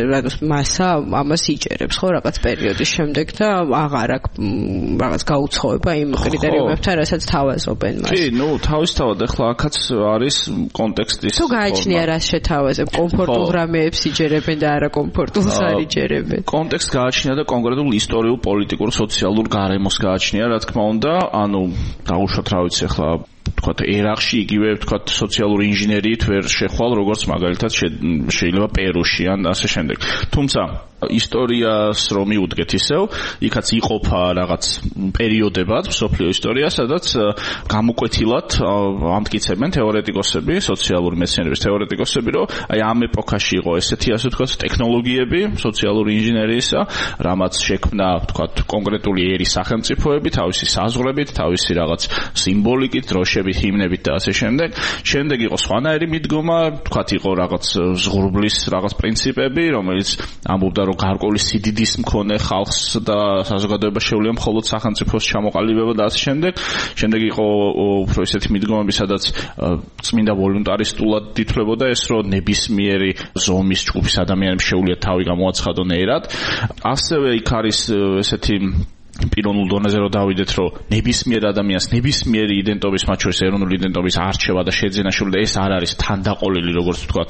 მასა ამას იჭერებს ხო რაღაც პერიოდის შემდეგ და აღარ აქვს რაღაც გაუცხოება იმ კრიტერიუმებთან რასაც თავაზობენ მას კი ნუ თავისთავად ახლა აქაც არის კონტექსტის თუ გააჩნია რას შეთავაზებ კომფორტულ რამეებს იჭერებენ და არა კომფორტულს არ იჭერებენ კონტექსტ გააჩნია და კონკრეტულ ისტორიულ პოლიტიკურ სოციალურ გარემოს გააჩნია რა თქმა უნდა ანუ დაუშვათ რა ვიცი ახლა ვთქვათ ერაყში იგივე ვთქვათ სოციალური ინჟინერიით ვერ შეხვალ როგორც მაგალითად შეიძლება პერუში ან ასე შემდეგ თუმცა ისტორიას რომ მიუდგეთ ისევ იქაც იყოფა რაღაც პერიოდებად სოფლიო ისტორია სადაც გამოკვეთილად ამტკიცებენ თეორეტიკოსები სოციალური მეცნიერების თეორეტიკოსები რომ აი ამ ეპოქაში იყო ესეთი ასე ვთქვათ ტექნოლოგიები სოციალური ინჟინერიისა რამაც შექმნა ვთქვათ კონკრეტული ერის სახელმწიფოები თავისი საზღვრებით თავისი რაღაც სიმბოლიკით დროშებით ჰიმნებით და ასე შემდეგ შემდეგ იყო სხვანაირი მიდგომა ვთქვათ იყო რაღაც ზღურბლის რაღაც პრინციპები რომელიც ამბობდა რომ გარკვეული სიდიდის მქონე ხალხს და საზოგადოებას შეუძლია მხოლოდ სახელმწიფოს ჩამოყალიბება და ასე შემდეგ. შემდეგ იყო უფრო ისეთი მიდგომები, სადაც წმინდა ვოლუნტარისტულად დითვლებოდა ეს, რომ ნებისმიერი ზომის ჯგუფის ადამიანებს შეუძლია თავი გამოაცხადონ ერად. ასევე იქ არის ესეთი პიროვნულ დონეზე რომ დავიდეთ, რომ ნებისმიერ ადამიანს ნებისმიერი იდენტობის, მათ შორის ეროვნული იდენტობის არჩევა და შეძენა შეუძლია, ეს არ არის თანდაყოლილი, როგორც ვთქვათ,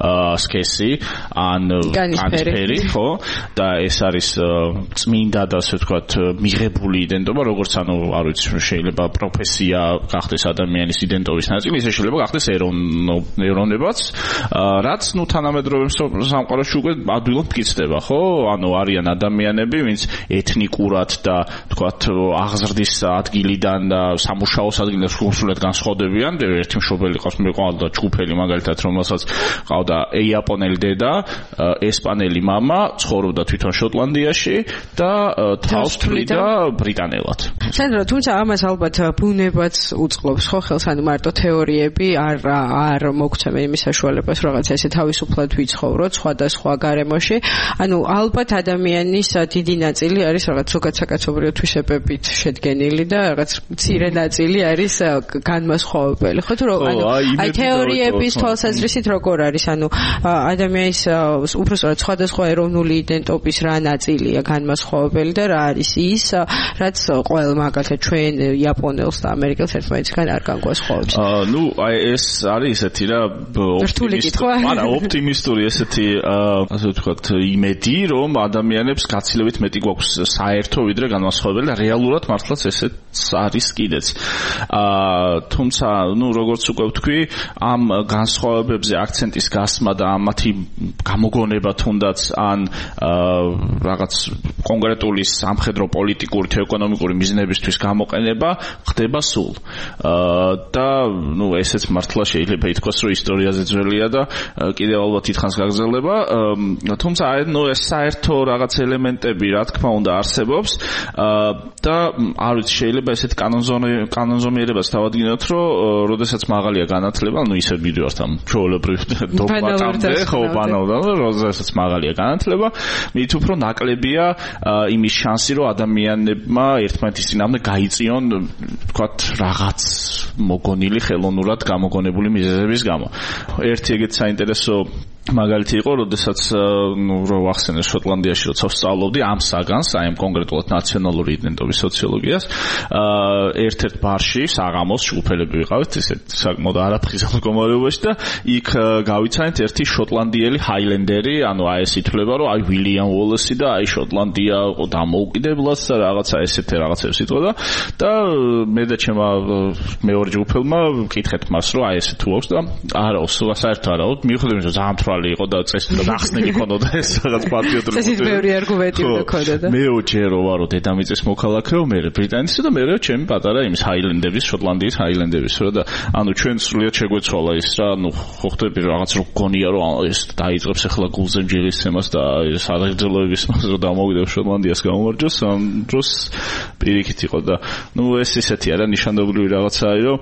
სქესი ან განსფერი, ხო? და ეს არის წმინდა და ასე ვთქვათ, მიღებული იდენტობა, როგორც ანუ, არ ვიცი, შეიძლება პროფესია გახდეს ადამიანის იდენტობის ნაწილი, ისე შეიძლება გახდეს ეროვნებაც, რაც ნუ თანამედროვე სამყაროში უკვე ადვილად მტკიცდება, ხო? ანუ არიან ადამიანები, ვინც ეთნიკურად და თქვათ აღზრდის ადგილიდან და სამუშაოს ადგილიდან სრულიად განსხვავდებიან. ერთი მშობელი ყავს მეყავდა ჯგუფელი მაგალითად, რომელსაც ყავდა იაპონელი დედა, ესპანელი მამა, ცხოვრობდა თვითონ შოტლანდიაში და თავს თვლიდა ბრიტანელად. სანდრო, თუმცა ამას ალბათ ბუნებაც უწყობს ხო ხელს, ანუ მარტო თეორიები არ მოგცემენ იმის საშუალებას, რაღაც ესე თავისუფლად ვიცხოვროთ სხვადასხვა გარემოში. ანუ ალბათ ადამიანის დიდი ნაწილი არის რაღაც ზოგადად კაცობრიო თვისებებით შედგენილი და რაღაც მცირე ნაწილი არის განმასხვავებელი. ხო თუ რომ აი თეორიების თვალსაზრისით როგორ არის? ანუ ადამიანის უბრალოდ სხვადასხვა ეროვნული იდენტობის რა ნაწილია განმასხვავებელი და რა არის ის, რაც ყოველ მაგალითად ჩვენ იაპონელს და ამერიკელს ერთმანეთისგან არ განგვასხვავებს. ნუ აი ეს არის ესეთი რა ოპტიმისტური ესეთი ასე ვთქვათ იმედი, რომ ადამიანებს გაცილებით მეტი გვაქვს საერთო ვიდრე განმასხვავებელი და რეალურად მართლაც ესეც არის კიდეც. თუმცა, ნუ როგორც უკვე ვთქვი, ამ განსხვავებებზე აქცენტის გასმა და ამათი გამოგონება თუნდაც ან რაღაც კონკრეტული სამხედრო პოლიტიკური თუ ეკონომიკური მიზნებისთვის გამოყენება ხდება სულ. და ნუ ესეც მართლა შეიძლება ითქვას, რომ ისტორიაზე ძველია და კიდევ ალბათ ითხოვს გაგრძელება. თუმცა, ნუ ეს საერთო რაღაც ელემენტები, რა თქმა უნდა, არსებობს. და არ ვიცი შეიძლება ესეთ კანონზომიერებას დავადგინოთ, რომ როდესაც მაღალია განათლება, ну ისე მიდივართ ამ ჩვეულებრივ დოგმატამდე, ხო, ბანალურად, როდესაც მაღალია განათლება, მით უფრო ნაკლებია იმის შანსი, რომ ადამიანებმა ერთმანეთის წინააღმდეგ გაიწიონ, ვთქვათ, რაღაც მოგონილი ხელოვნურად გამოგონებული მიზეზების გამო. ერთი ეგეთ საინტერესო მაგალითი იყო, როდესაც რო ვახსენე შოტლანდიაში როცა ვსწავლობდი ამ საგანს, აი ამ კონკრეტულად ნაციონალური იდენტობის სოციოლოგიას, ერთ-ერთ ბარში საღამოს ჯგუფელები ვიყავით, ისე საკმაოდ არაფრთხილ მდგომარეობაში და იქ გავიცანეთ ერთი შოტლანდიელი ჰაილენდერი, ანუ აი ეს ითვლება, რომ აი უილიამ უოლესი და აი შოტლანდია დამოუკიდებლად და რაღაცა ესეთი რაღაცებს იტყოდა და მე და ჩემმა მეორე ჯგუფელმა ვკითხეთ მას, რომ აი ესე თუ აქვს და არა, საერთოდ არა, მიუხედავად იმისა, რომ ძალიან თვალი იყო და წესი და ნახსნელი ქონოდა ეს რაღაც პატრიოტული წესით მეორე არგუმენტი უნდა ქონოდა. მე ვჯერო ვარო დედამიწის მოქალაქეო, მე ბრიტანეთის და მე ჩემი პატარა იმის ჰაილენდების, შოტლანდიის ჰაილენდების რა და ანუ ჩვენ სრულიად შეგვეცვალა ის რა, ანუ ხო ხდები რაღაც რო გონია რომ ეს დაიწყებს ახლა გულზე მჯერისცემას და ეს აღძელოების მას რომ დამოვიდებ შოტლანდიას გამომარჯოს, ამ დროს პირიქით იყო და ნუ ეს ისეთი არა ნიშანდობლივი რაღაცაა რომ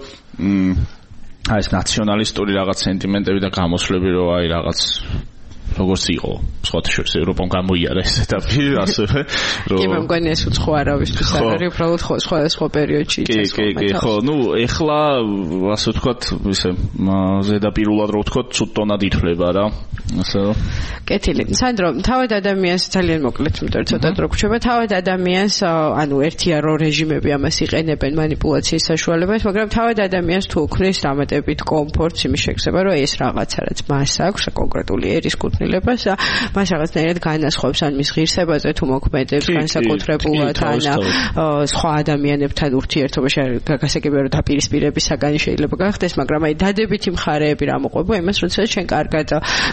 აი ეს ნაციონალისტური რაღაც სენტიმენტები და გამოსვლები რომ აი რაღაც როგორც იყო სხვათა შორის ევროპამ გამოიარა ეს ეტაპი ასევე რომ კი მე მგონი ეს უცხო არავისთვის არ არის უბრალოდ სხვა პერიოდში კი ხო ნუ ეხლა ასე ვთქვათ ისე ზედაპირულად რო ვთქვათ ცუდ ტონად ითვლება რა ასე კეთილი სანდრო თავად ადამიანს ძალიან მოკლედ მეტყვი ცოტა დრო გვჩება თავად ადამიანს ანუ ერთია რომ რეჟიმები ამას იყენებენ манипуляციის საშუალებას მაგრამ თავად ადამიანს თუ უქმნის დამატებით კომფორტს იმის შეგრძნება რომ ეს რაღაცა რაც მას აქვს კონკრეტული ერის კუთვნილებას მას რაღაცნაირად განასხვავებს ან მის ღირსებაზე თუ მოქმედებს განსაკუთრებულად ან სხვა ადამიანებთან ურთიერთობაში გასაგებია რომ დაპირისპირების საგანი შეიძლება გახდეს მაგრამ აი დადებითი მხარეები რა მოყვება იმას როდესაც შენ კარგად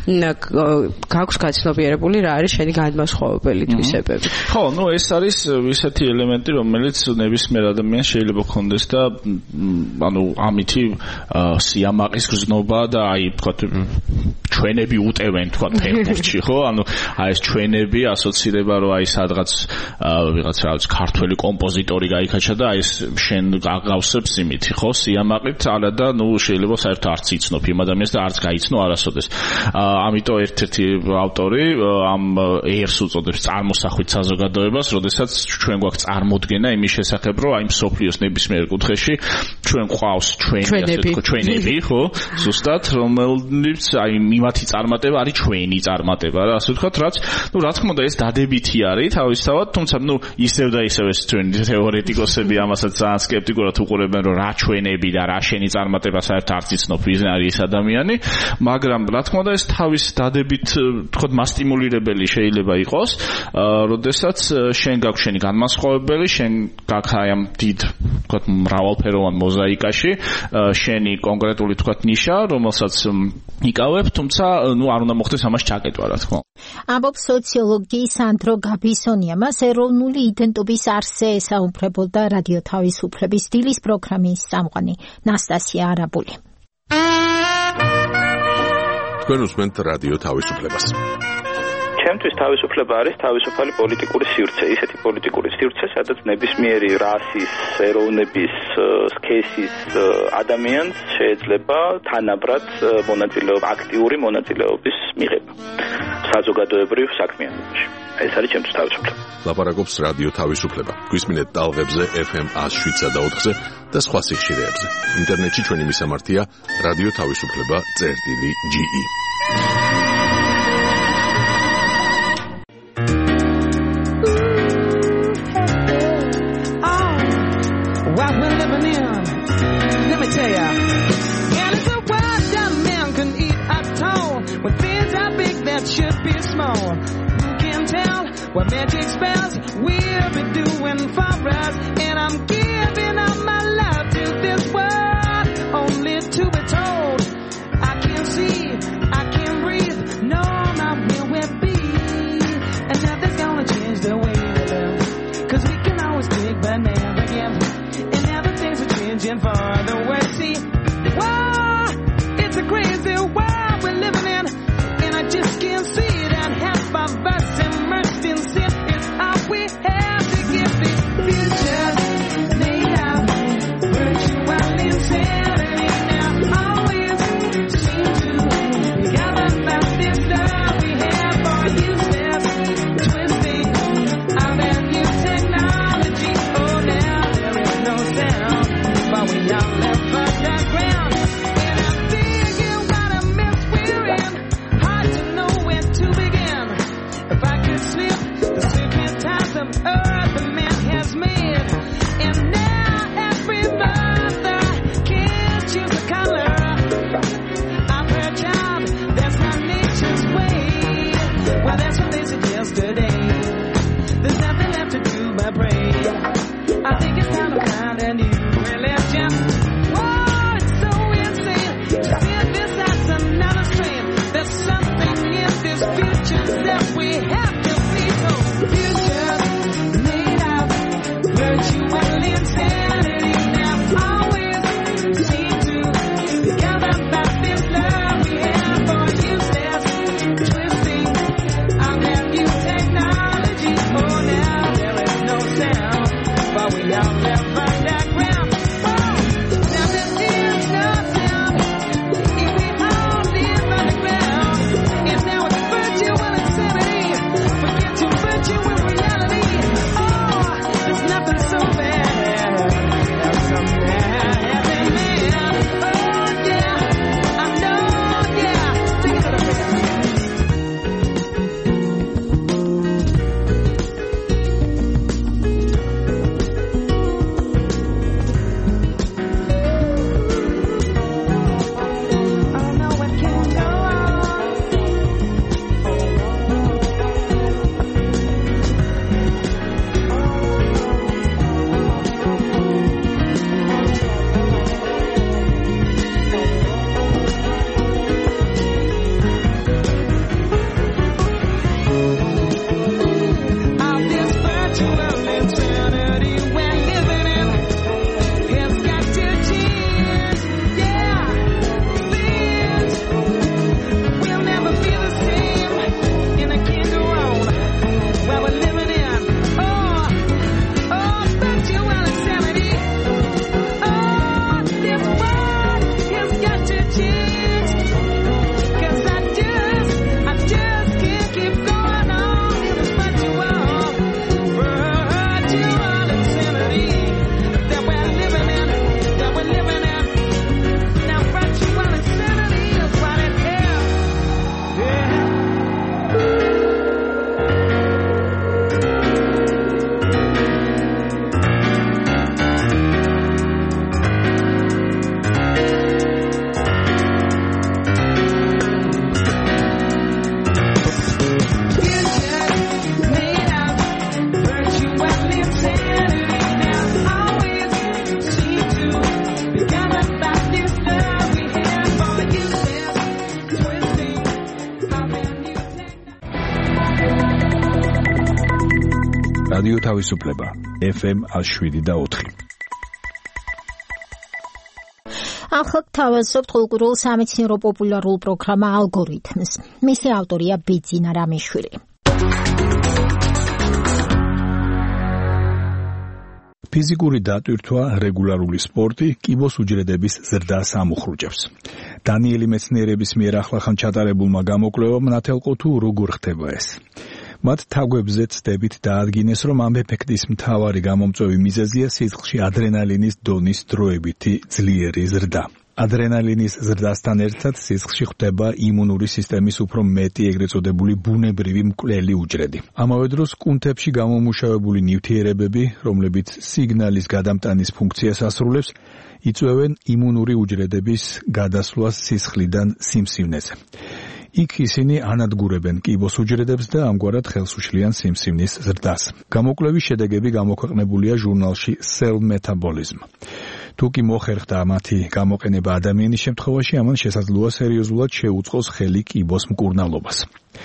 გაქვს გაცნობიერებული რა არის შენი განმასხვავებელი თვისებები ხო ნუ ეს არის ისეთი ელემენტი რომელიც ნებისმიერ ადამიანს შეიძლება ქონდეს და ანუ ამითი სიამაყის გზნობა და აი ვთქვათ ჩვენები უტევენ თქვა ტემპურში ხო ანუ აი ეს ჩვენები ასოცირება რომ აი სადღაც ვიღაც რაღაც ქართველი კომპოზიტორი გაიქაჩა და აი ეს შენ გაგავსებს იმითი ხო სიამაყით არა და ნუ შეიძლება საერთოდ არც იცნობ იმ ადამიანს და არც გაიცნო არასოდეს ამიტომ ერთ-ერთი ავტორი ამ ერს უწოდებს წარმოსახვით საზოგადოებას როდესაც ჩვენ გვაქვს წარმოდგენა იმის შესახებ რომ აი მსოფლიოს ნებისმიერ კუთხეში ჩვენ ყავს ჩვენები ხო ზუსტად რომელიც აი მათი წარმატება არის ჩვენი წარმატება რა ასე ვთქვათ რაც ნუ რა თქმა უნდა ეს დადებითი არის თავისთავად თუმცა ნუ ისევ და ისევ ეს ჩვენ თეორეტიკოსები ამასაც ძალიან სკეპტიკურად უყურებენ რომ რა ჩვენები და რა შენი წარმატება საერთოდ არც იცნობ ვის არის ეს ადამიანი მაგრამ რა თქმა უნდა ეს თავის დადებით ვთქვათ მასტიმულირებელი შეიძლება იყოს როდესაც შენ გაქვს შენი განმასხვავებელი შენ გაქვს აი ამ დიდ ვთქვათ მრავალფეროვან მოზაიკაში შენი კონკრეტული ვთქვათ ნიშა რომელსაც იკავებ თუმცა ნუ არ უნდა მოხდეს ამას ჩაკეტვა რა თქმა ამბობს სოციოლოგი სანდრო გაბისონია მას ეროვნული იდენტობის არსზე ესაუბრებოდა რადიო თავისუფლების დილის პროგრამის წამყვანი ნასტასია არაბული თქვენ უსმენთ რადიო თავისუფლებას ჩემთვის თავისუფლება არის თავისუფალი პოლიტიკური სივრცე, ისეთი პოლიტიკური სივრცე, სადაც ნებისმიერი რასის, ეროვნების, სქესის ადამიანს შეიძლება თანაბრად აქტიური მონაწილეობის მიღება საზოგადოებრივ საქმიანობაში. ეს არის ჩემთვის თავისუფლება. ლაპარაკობს რადიო თავისუფლება. გვისმინეთ ტალღებზე FM 107 და 4-ზე და სხვა სიხშირეებზე. ინტერნეტში ჩვენი მისამართია radioთავისუფლება.ge. What we're living in, let me tell ya. And it's a world that man can eat at all. When things are big that should be small. Who can tell what magic spells we'll be doing for us? And I'm giving up my love to this world, only to be told. I can't see, I can't breathe, no, not where we'll be. And nothing's gonna change the way we live. 'Cause we can always dig but never give. For the world, see, wow, it's a crazy world we're living in, and I just can't see it. And half of us immersed in sin. რადიო თავისუფლება FM 107.4. ახლა თავაზობთ კულტურულ სამეცნიერო პოპულარულ პროგრამა ალგორითმს. მისი ავტორია ბიძინა რამიშვილი. ფიზიკური დატვირთვა, რეგულარული სპორტი კიბოს უჯრედების ზრდას ამუხრუჭებს. დანიელი მეცნიერების მიერ ახლახან ჩატარებულმა გამოკვლევამ ნათელყო თუ როგორ ხდება ეს. მათ თაგვებზე ცდებით დაადგინეს, რომ ამ ეფექტის მთავარი გამომწვევი მიზეზია სისხლში ადრენალინის დონის დროებითი ძლიერი ზრდა. ადრენალინის ზრდასთან ერთად სისხლში ხდება იმუნური სისტემის უფრო მეტი ეგრეთ წოდებული ბუნებრივი მკვლელი უჯრედი. ამავე დროს კუნთებში გამომუშავებული ნივთიერებები, რომლებიც სიგნალის გადამტანის ფუნქციას ასრულებს, იწვევენ იმუნური უჯრედების გადასვლას სისხლიდან სიმსივნეზე. იქ ისინი ანადგურებენ კიბოს უჯრედებს და ამგვარად ხელს უშლიან სიმსივნის ზრდას. გამოკვლევის შედეგები გამოქვეყნებულია ჟურნალში Cell Metabolism. თუ კი მოხერხდა მათი გამოყენება ადამიანის შემთხვევაში, ამან შესაძლოა სერიოზულად შეუწყოს ხელი კიბოს მკურნალობას.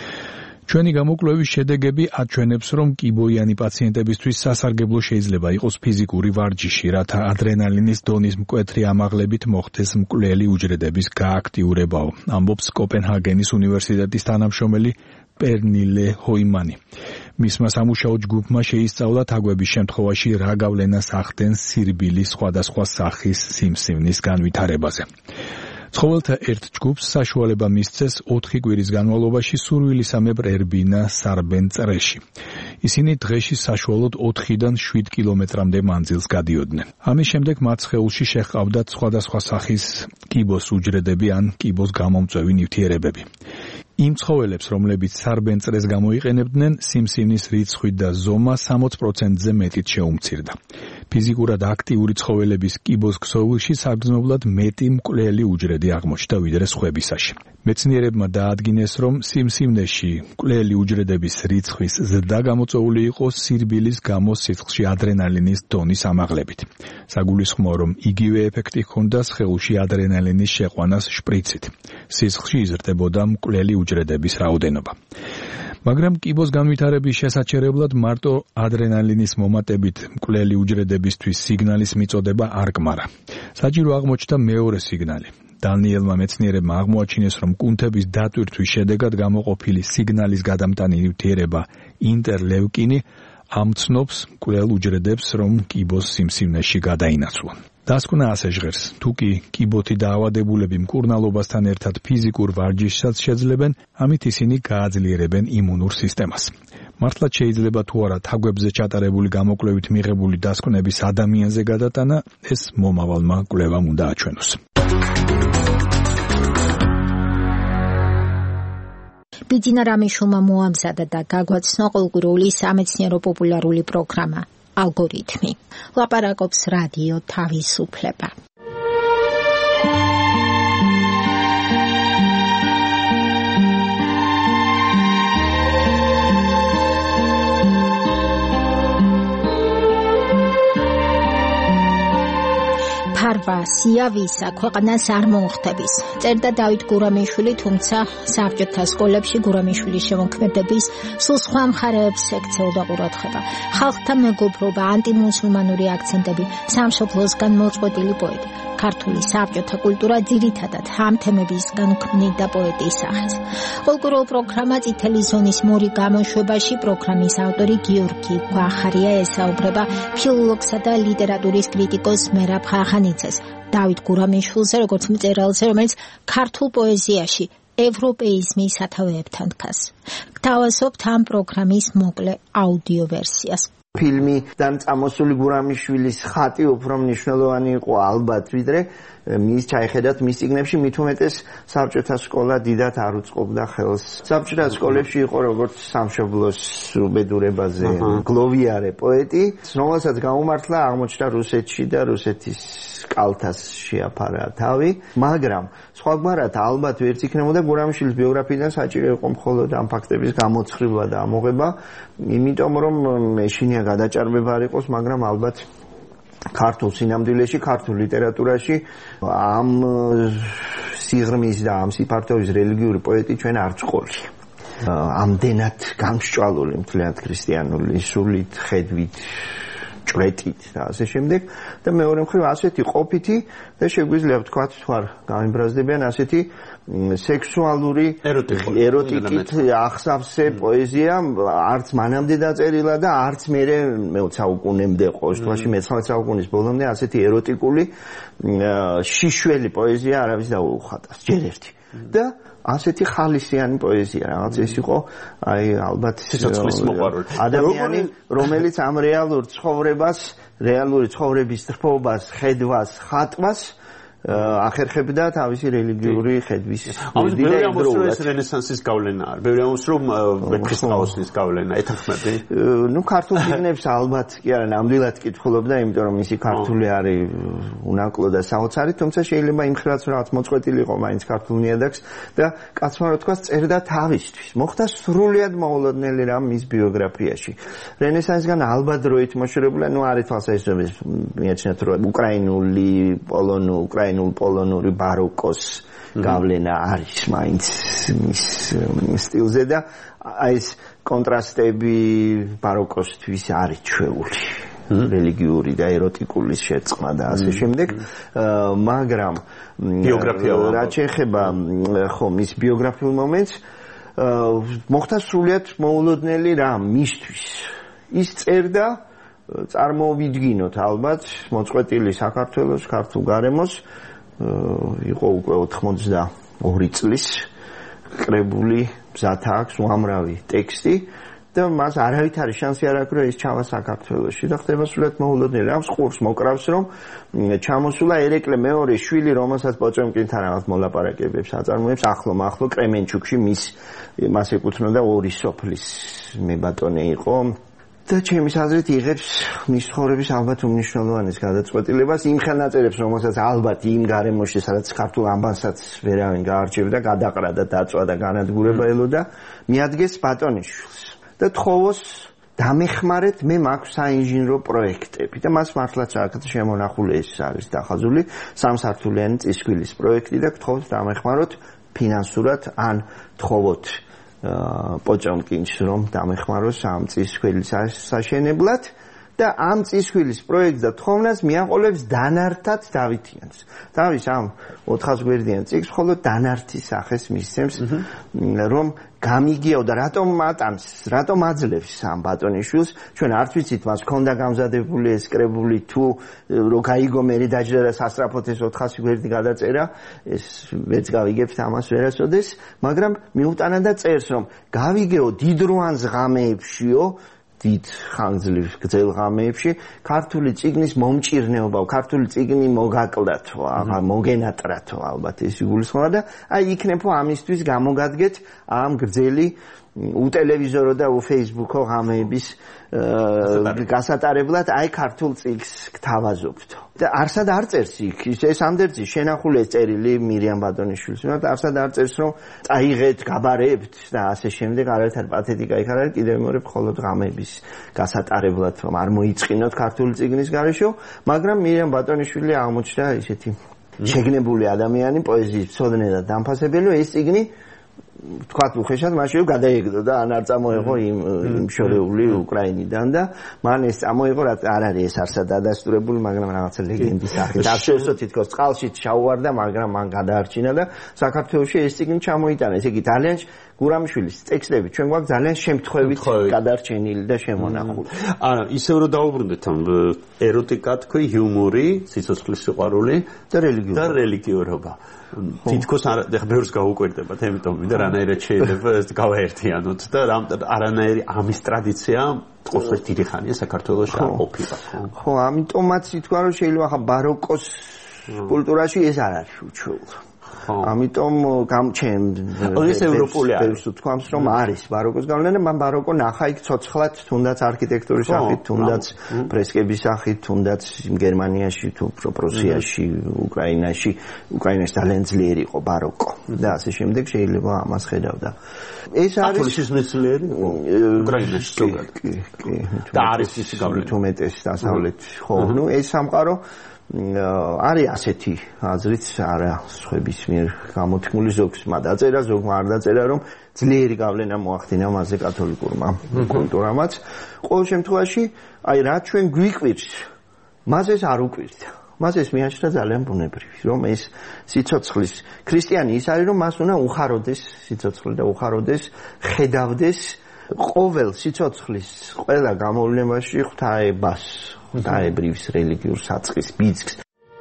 ჩვენი გამოკვლევის შედეგები აჩვენებს, რომ კიბოიანი პაციენტებისთვის სასარგებლო შეიძლება იყოს ფიზიკური ვარჯიში, რათა ადრენალინის დონის მკვეთრი ამაღლებით მოხდეს მკვლელი უჯრედების გააქტიურებაო, ამბობს კოპენჰაგენის უნივერსიტეტის თანამშრომელი პერნილე ჰოიმანი. მისმა სამუშაო ჯგუფმა შეისწავლა თაგვების შემთხვევაში რა გავლენას ახდენს სირბილის სხვადასხვა სახის სიმსივნის განვითარებაზე. ცხოველთა ერთ ჯგუფს საშუალება მისცეს 4 კვირის განმავლობაში სურვილისამებრ ერბინა სარბენ წრეში. ისინი დღეში საშუალოდ 4-დან 7 კილომეტრამდე მანძილს გადიოდნენ. ამის შემდეგ მათ სხეულში შეჰყავდათ სხვადასხვა სახის კიბოს უჯრედები ან კიბოს გამომწვევი ნივთიერებები. იმ ცხოველებს, რომლებიც სარბენ წრეს გამოიყენებდნენ, სიმსივნის რიცხვი და ზომა 60%-ზე მეტით შეუმცირდა. ფიზიკურად აქტიური ცხოველების კიბოს ქსოვილში საგრძნობლად მეტი მკვლელი უჯრედი აღმოჩნდა ვიდრე სხვებისაში. მეცნიერებმა დაადგინეს, რომ სიმსივნეში მკვლელი უჯრედების რიცხვის ზრდა გამოწვეული იყო სირბილის გამო სისხლში ადრენალინის დონის ამაღლებით. საგულისხმოა, რომ იგივე ეფექტი ჰქონდა სხეულში ადრენალინის შეყვანას შპრიცით. სისხლში იზრდებოდა მკვლელი უჯრედების რაოდენობა. მაგრამ კიბოს განვითარების შესაჩერებლად მარტო ადრენალინის მომატებით მკვლელი უჯრედებისთვის სიგნალის მიწოდება არ კმარა. საჭირო აღმოჩნდა მეორე სიგნალი. დანიელმა მეცნიერებმა აღმოაჩინეს, რომ კუნთების დატვირთვის შედეგად გამოყოფილი სიგნალის გადამტანი ნივთიერება ინტერლევკინი ამცნობს მკვლელ უჯრედებს, რომ კიბოს სიმსივნეში გადაინაცვლონ. დასკვნა ასე ჟღერს, თუ კი კიბოთი დაავადებულები მკურნალობასთან ერთად ფიზიკურ ვარჯიშსაც შეძლებენ, ამით ისინი გააძლიერებენ იმუნურ სისტემას. მართლაც შეიძლება თუ არა თაგვებზე ჩატარებული გამოკვლევით მიღებული დასკვნების ადამიანზე გადატანა, ეს მომავალმა კვლევამ უნდა აჩვენოს. ბიძინა რამიშვილმა მოამზადა და გაგვაცნო კულტურული სამეცნიერო პოპულარული პროგრამა ალგორითმი. ლაპარაკობს რადიო თავისუფლება. ფარვა სიავისა ქვეყანას არ მოუხდების. წერდა დავით გურამიშვილი, თუმცა საბჭოთა სკოლებში გურამიშვილის შემოქმედების სულ სხვა მხარეებს ექცეოდა ყურადღება. ხალხთა მეგობრობა, ანტიმუსლიმანური აქცენტები, სამშობლოსგან მოწყვეტილი პოეტი. ქართული საბჭოთა კულტურა ძირითადად ამ თემებისგან ქმნიდა პოეტის სახეს. კულტურულ პროგრამა წითელი ზონის მორი გამოშვებაში პროგრამის ავტორი გიორგი გვახარია ესაუბრება ფილოლოგსა და ლიტერატურის კრიტიკოს მერაბ ხახანიძეს, დავით გურამიშვილზე, როგორც მწერალზე, რომელიც ქართულ პოეზიაში ევროპეიზმის სათავეებთან დგას. გთავაზობთ ამ პროგრამის მოკლე აუდიო ვერსიას. ფილმიდან წამოსული გურამიშვილის ხატი უფრო მნიშვნელოვანი იყო ალბათ ვიდრე მის ჩაიხედათ მის წიგნებში, მით უმეტეს საბჭოთა სკოლა დიდად არ უწყობდა ხელს. საბჭოთა სკოლებში იყო როგორც სამშობლოს უბედურებაზე გლოვიარე პოეტი, რომელსაც გაუმართლა აღმოჩნდა რუსეთში და რუსეთის კალთას შეაფარა თავი, მაგრამ სხვაგვარად ალბათ ვერც იქნებოდა გურამიშვილის ბიოგრაფიიდან საჭირო იყო მხოლოდ ამ ფაქტების გამოცხრიბვა და ამოღება, იმიტომ რომ ეშინია გადაჭარბება არ იყოს, მაგრამ ალბათ ქართულ სინამდვილეში, ქართულ ლიტერატურაში ამ სიღრმის და ამ სიფართოვის რელიგიური პოეტი ჩვენ არ წყოლია. ამდენად გამსჭვალული მთლიანად ქრისტიანული სულით, ხედვით, ჭრეტით და ასე შემდეგ და მეორე მხრივ ასეთი ყოფითი და შეგვიძლია ვთქვათ თუ არ გამიბრაზდებიან ასეთი სექსუალური ეროტიკით ახსავსე პოეზია არც მანამდე დაწერილა და არც მერე მე-20 საუკუნემდე ყოველ შემთხვევაში მე-19 საუკუნის ბოლომდე ასეთი ეროტიკული შიშველი პოეზია არავის დაუუხატავს ჯერ ერთი და ასეთი ხალისიანი პოეზია რაღაც ეს იყო აი ალბათ ადამიანი რომელიც ამ რეალურ ცხოვრებას რეალური ცხოვრების თრფობას ხედვას ხატვას ახერხებდა თავისი რელიგიური ხედვის ამის ბევრი ამოსროლეს რენესანსის გავლენა არ ბევრი ამოსროლ ქრისტიანობის გავლენა ეთანხმები ნუ ქართულ წიგნებს ალბათ კი არა ნამდვილად კითხულობდა იმიტომ რომ ისი ქართული არის უნაკლო და საოცარი თუმცა შეიძლება იმ ხილაც რაღაც მოწყვეტილიყო მაინც ქართულ ნიადაგს და კაცმა რა თქვა წერდა თავისთვის მოხდა სრულიად მოულოდნელი რამ მის ბიოგრაფიაში რენესანსგან ალბათ დროით მოშორებული ნუ არის თვალსაჩინო მიაჩნიათ რომ პოლონური ბაროკოს გავლენა არის მაინც მის სტილზე და აი ეს კონტრასტები ბაროკოსთვის არის ჩვეული რელიგიური და ეროტიკული შეწყმა და ასე შემდეგ მაგრამ რაც ეხება ხო მის ბიოგრაფიულ მომენტს მოხდა სრულიად მოულოდნელი რამ მისთვის ის წერდა წარმოვიდგინოთ ალბათ მოწყვეტილი საქართველოს ქართულ გარემოს იყო უკვე 82 წლის კრებული მზათა აქვს უამრავი ტექსტი და მას არავით არის შანსი არ აქვს რომ ეს ჩავა საქართველოში და ხდება სულად მოულოდნელი რამს ყურს მოკრავს რომ ჩამოსულა ერეკლე მეორე შვილი რომელსაც პოჭომკინთან რაღაც მოლაპარაკებებს აწარმოებს ახლო კრემენჩუკში მას ეკუთვნოდა ორი სოფლის მებატონე იყო და ჩემის აზრით იღებს მის ცხოვრების ალბათ უმნიშვნელოვანეს გადაწყვეტილებას იმ ხელნაწერებს რომელსაც ალბათ იმ გარემოში სადაც ქართულ ამბანსაც ვერავინ გაარჩევდა გადაყრა და დაწვა და განადგურება ელოდა მიადგეს ბატონიშვილს და თხოვოს დამეხმარეთ მე მაქვს საინჟინრო პროექტები და მას მართლაც აქეთ შემონახული ეს არის დახაზული სამსართულიანი წისქვილის პროექტი და თხოვოს დამეხმაროთ ფინანსურად ან თხოვოთ პოჭომკინს რომ დამეხმაროს ამ წისქვილის საშენებლად და ამ წისქვილის პროექტს და თხოვნას მიაყოლებს დანართად დავითიანს. დავის ამ 400 გვერდიან წიგნს მხოლოდ დანართის სახეს მისცემს რომ გამიგიაო და რატომ მატანს, რატომ აძლევს ამ ბატონიშვილს, ჩვენ არც ვიცით მას ქონდა გამზადებული ეს კრებული თუ რო გაიგო მე დაჯდა და სასწრაფოდ ეს 400 გვერდი გადაწერა, ეს ვერც გავიგებთ ამას ვერასოდეს, მაგრამ მიუტანა და წერს რომ გავიგეო დიდროანს ღამეებშიო დიდ ხანგრძლივ გრძელ ღამეებში ქართული წიგნის მომჭირნეობა, ქართული წიგნი მოგაკლდათო, მოგენატრათო ალბათ ეს იგულისხმება და აი იქნებო ამისთვის გამოგადგეთ ამ გრძელი უტელევიზორო და უფეისბუქო ღამეების გასატარებლად აი ქართულ წიგნს გთავაზობთ. და არსად არ წერს იქ, ეს ამდერძი შენახული ეს წერილი მირიამ ბატონიშვილის, მაგრამ არსად არ წერს რომ წაიღეთ, გაბარებთ და ასე შემდეგ, არაერთად პათეტიკა იქ არ არის, კიდევ მეორე მხოლოდ ღამეების გასატარებლად რომ არ მოიწყინოთ ქართული წიგნის გარეშე, მაგრამ მირიამ ბატონიშვილი აღმოჩნდა ისეთი შეგნებული ადამიანი, პოეზიის მცოდნე და დამფასებელი, ეს წიგნი თქვათ უხეშად მაშინ გადაეგდო და ან არ წამოეღო იმ შორეული უკრაინიდან და მან ეს წამოეღო რა არ არის ეს არსად დადასტურებული მაგრამ რაღაცა ლეგენდის სახით აღშევსო თითქოს წყალში ჩაუვარდა მაგრამ მან გადაარჩინა და საქართველოში ეს წიგნი ჩამოიტანა ესე იგი ძალიან გურამიშვილის ტექსტები ჩვენ გვაქვს ძალიან შემთხვევით გადარჩენილი და შემონახული არა ისევ რომ დაუბრუნდეთ ამ ეროტიკა თქვი იუმორი სიცოცხლის სიყვარული და რელიგიურობა თითქოს ახლა ბევრს გაუკვირდებათ ამიტომ მინდა რანაირად შეიძლება ეს გავაერთიანოთ და არანაირი ამის ტრადიცია ყოველთვის დიდი ხანია საქართველოში არ ყოფილა ხო ამიტომაც ითქვა რომ შეიძლება ახლა ბაროკოს კულტურაში ეს არ არის უჩვეულო ამიტომ გამჩენ ეს ევროპული არის თქვამს რომ არის ბაროკოს გავლენა მან ბაროკო ნახა იქ ცოცხლად თუნდაც არქიტექტურის სახით თუნდაც ფრესკების სახით თუნდაც გერმანიაში თუ პრუსიაში უკრაინაში ძალიან ძლიერი იყო ბაროკო და ასე შემდეგ შეიძლება ამას ხედავდა ეს არის ათოლის ძლიერი უკრაინაში ზოგადად და არის ის გავლენა უმეტეს დასავლეთ ხო ნუ ეს სამყარო არის ასეთი აზრიც არა სხვების მიერ გამოთქმული ზოგს მადაწერა ზოგმა არ დაწერა რომ ძლიერი გავლენა მოახდინა მასზე კათოლიკურმა კულტურამაც ყოველ შემთხვევაში აი რა ჩვენ გვიკვირს მას ეს არ უკვირდა მას ეს მიაჩნდა ძალიან ბუნებრივი რომ ეს სიცოცხლის ქრისტიანი ის არის რომ მას უნდა უხაროდეს სიცოცხლე და უხაროდეს ხედავდეს ყოველ სიცოცხლის ყველა გამოვლენაში ღვთაებას ღვთაებრივს რელიგიურ საწყის ბიძგს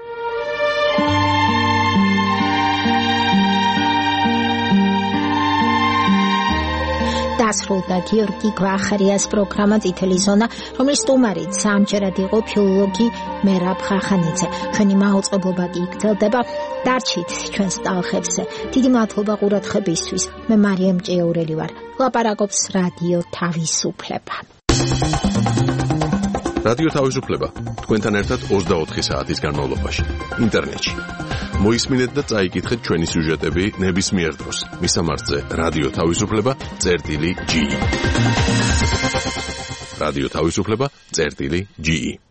დასრულდა გიორგი გვახარიას პროგრამა წითელი ზონა, რომლის სტუმარიც სამჯერად იყო ფილოლოგი მერაბ ხახანიძე. ჩვენი მაუწყებლობა კი გრძელდება. დარჩით ჩვენს ტალღებზე. დიდი მადლობა ყურადღებისთვის. მე მარიამ ჭიაურელი ვარ. ლაპარაკობს რადიო თავისუფლება. რადიო თავისუფლება თქვენთან ერთად 24 საათის განმავლობაში ინტერნეტში. მოისმინეთ და წაიკითხეთ ჩვენი სიუჟეტები ნებისმიერ დროს. მისამართზე რადიო თავისუფლება.ge რადიო თავისუფლება.ge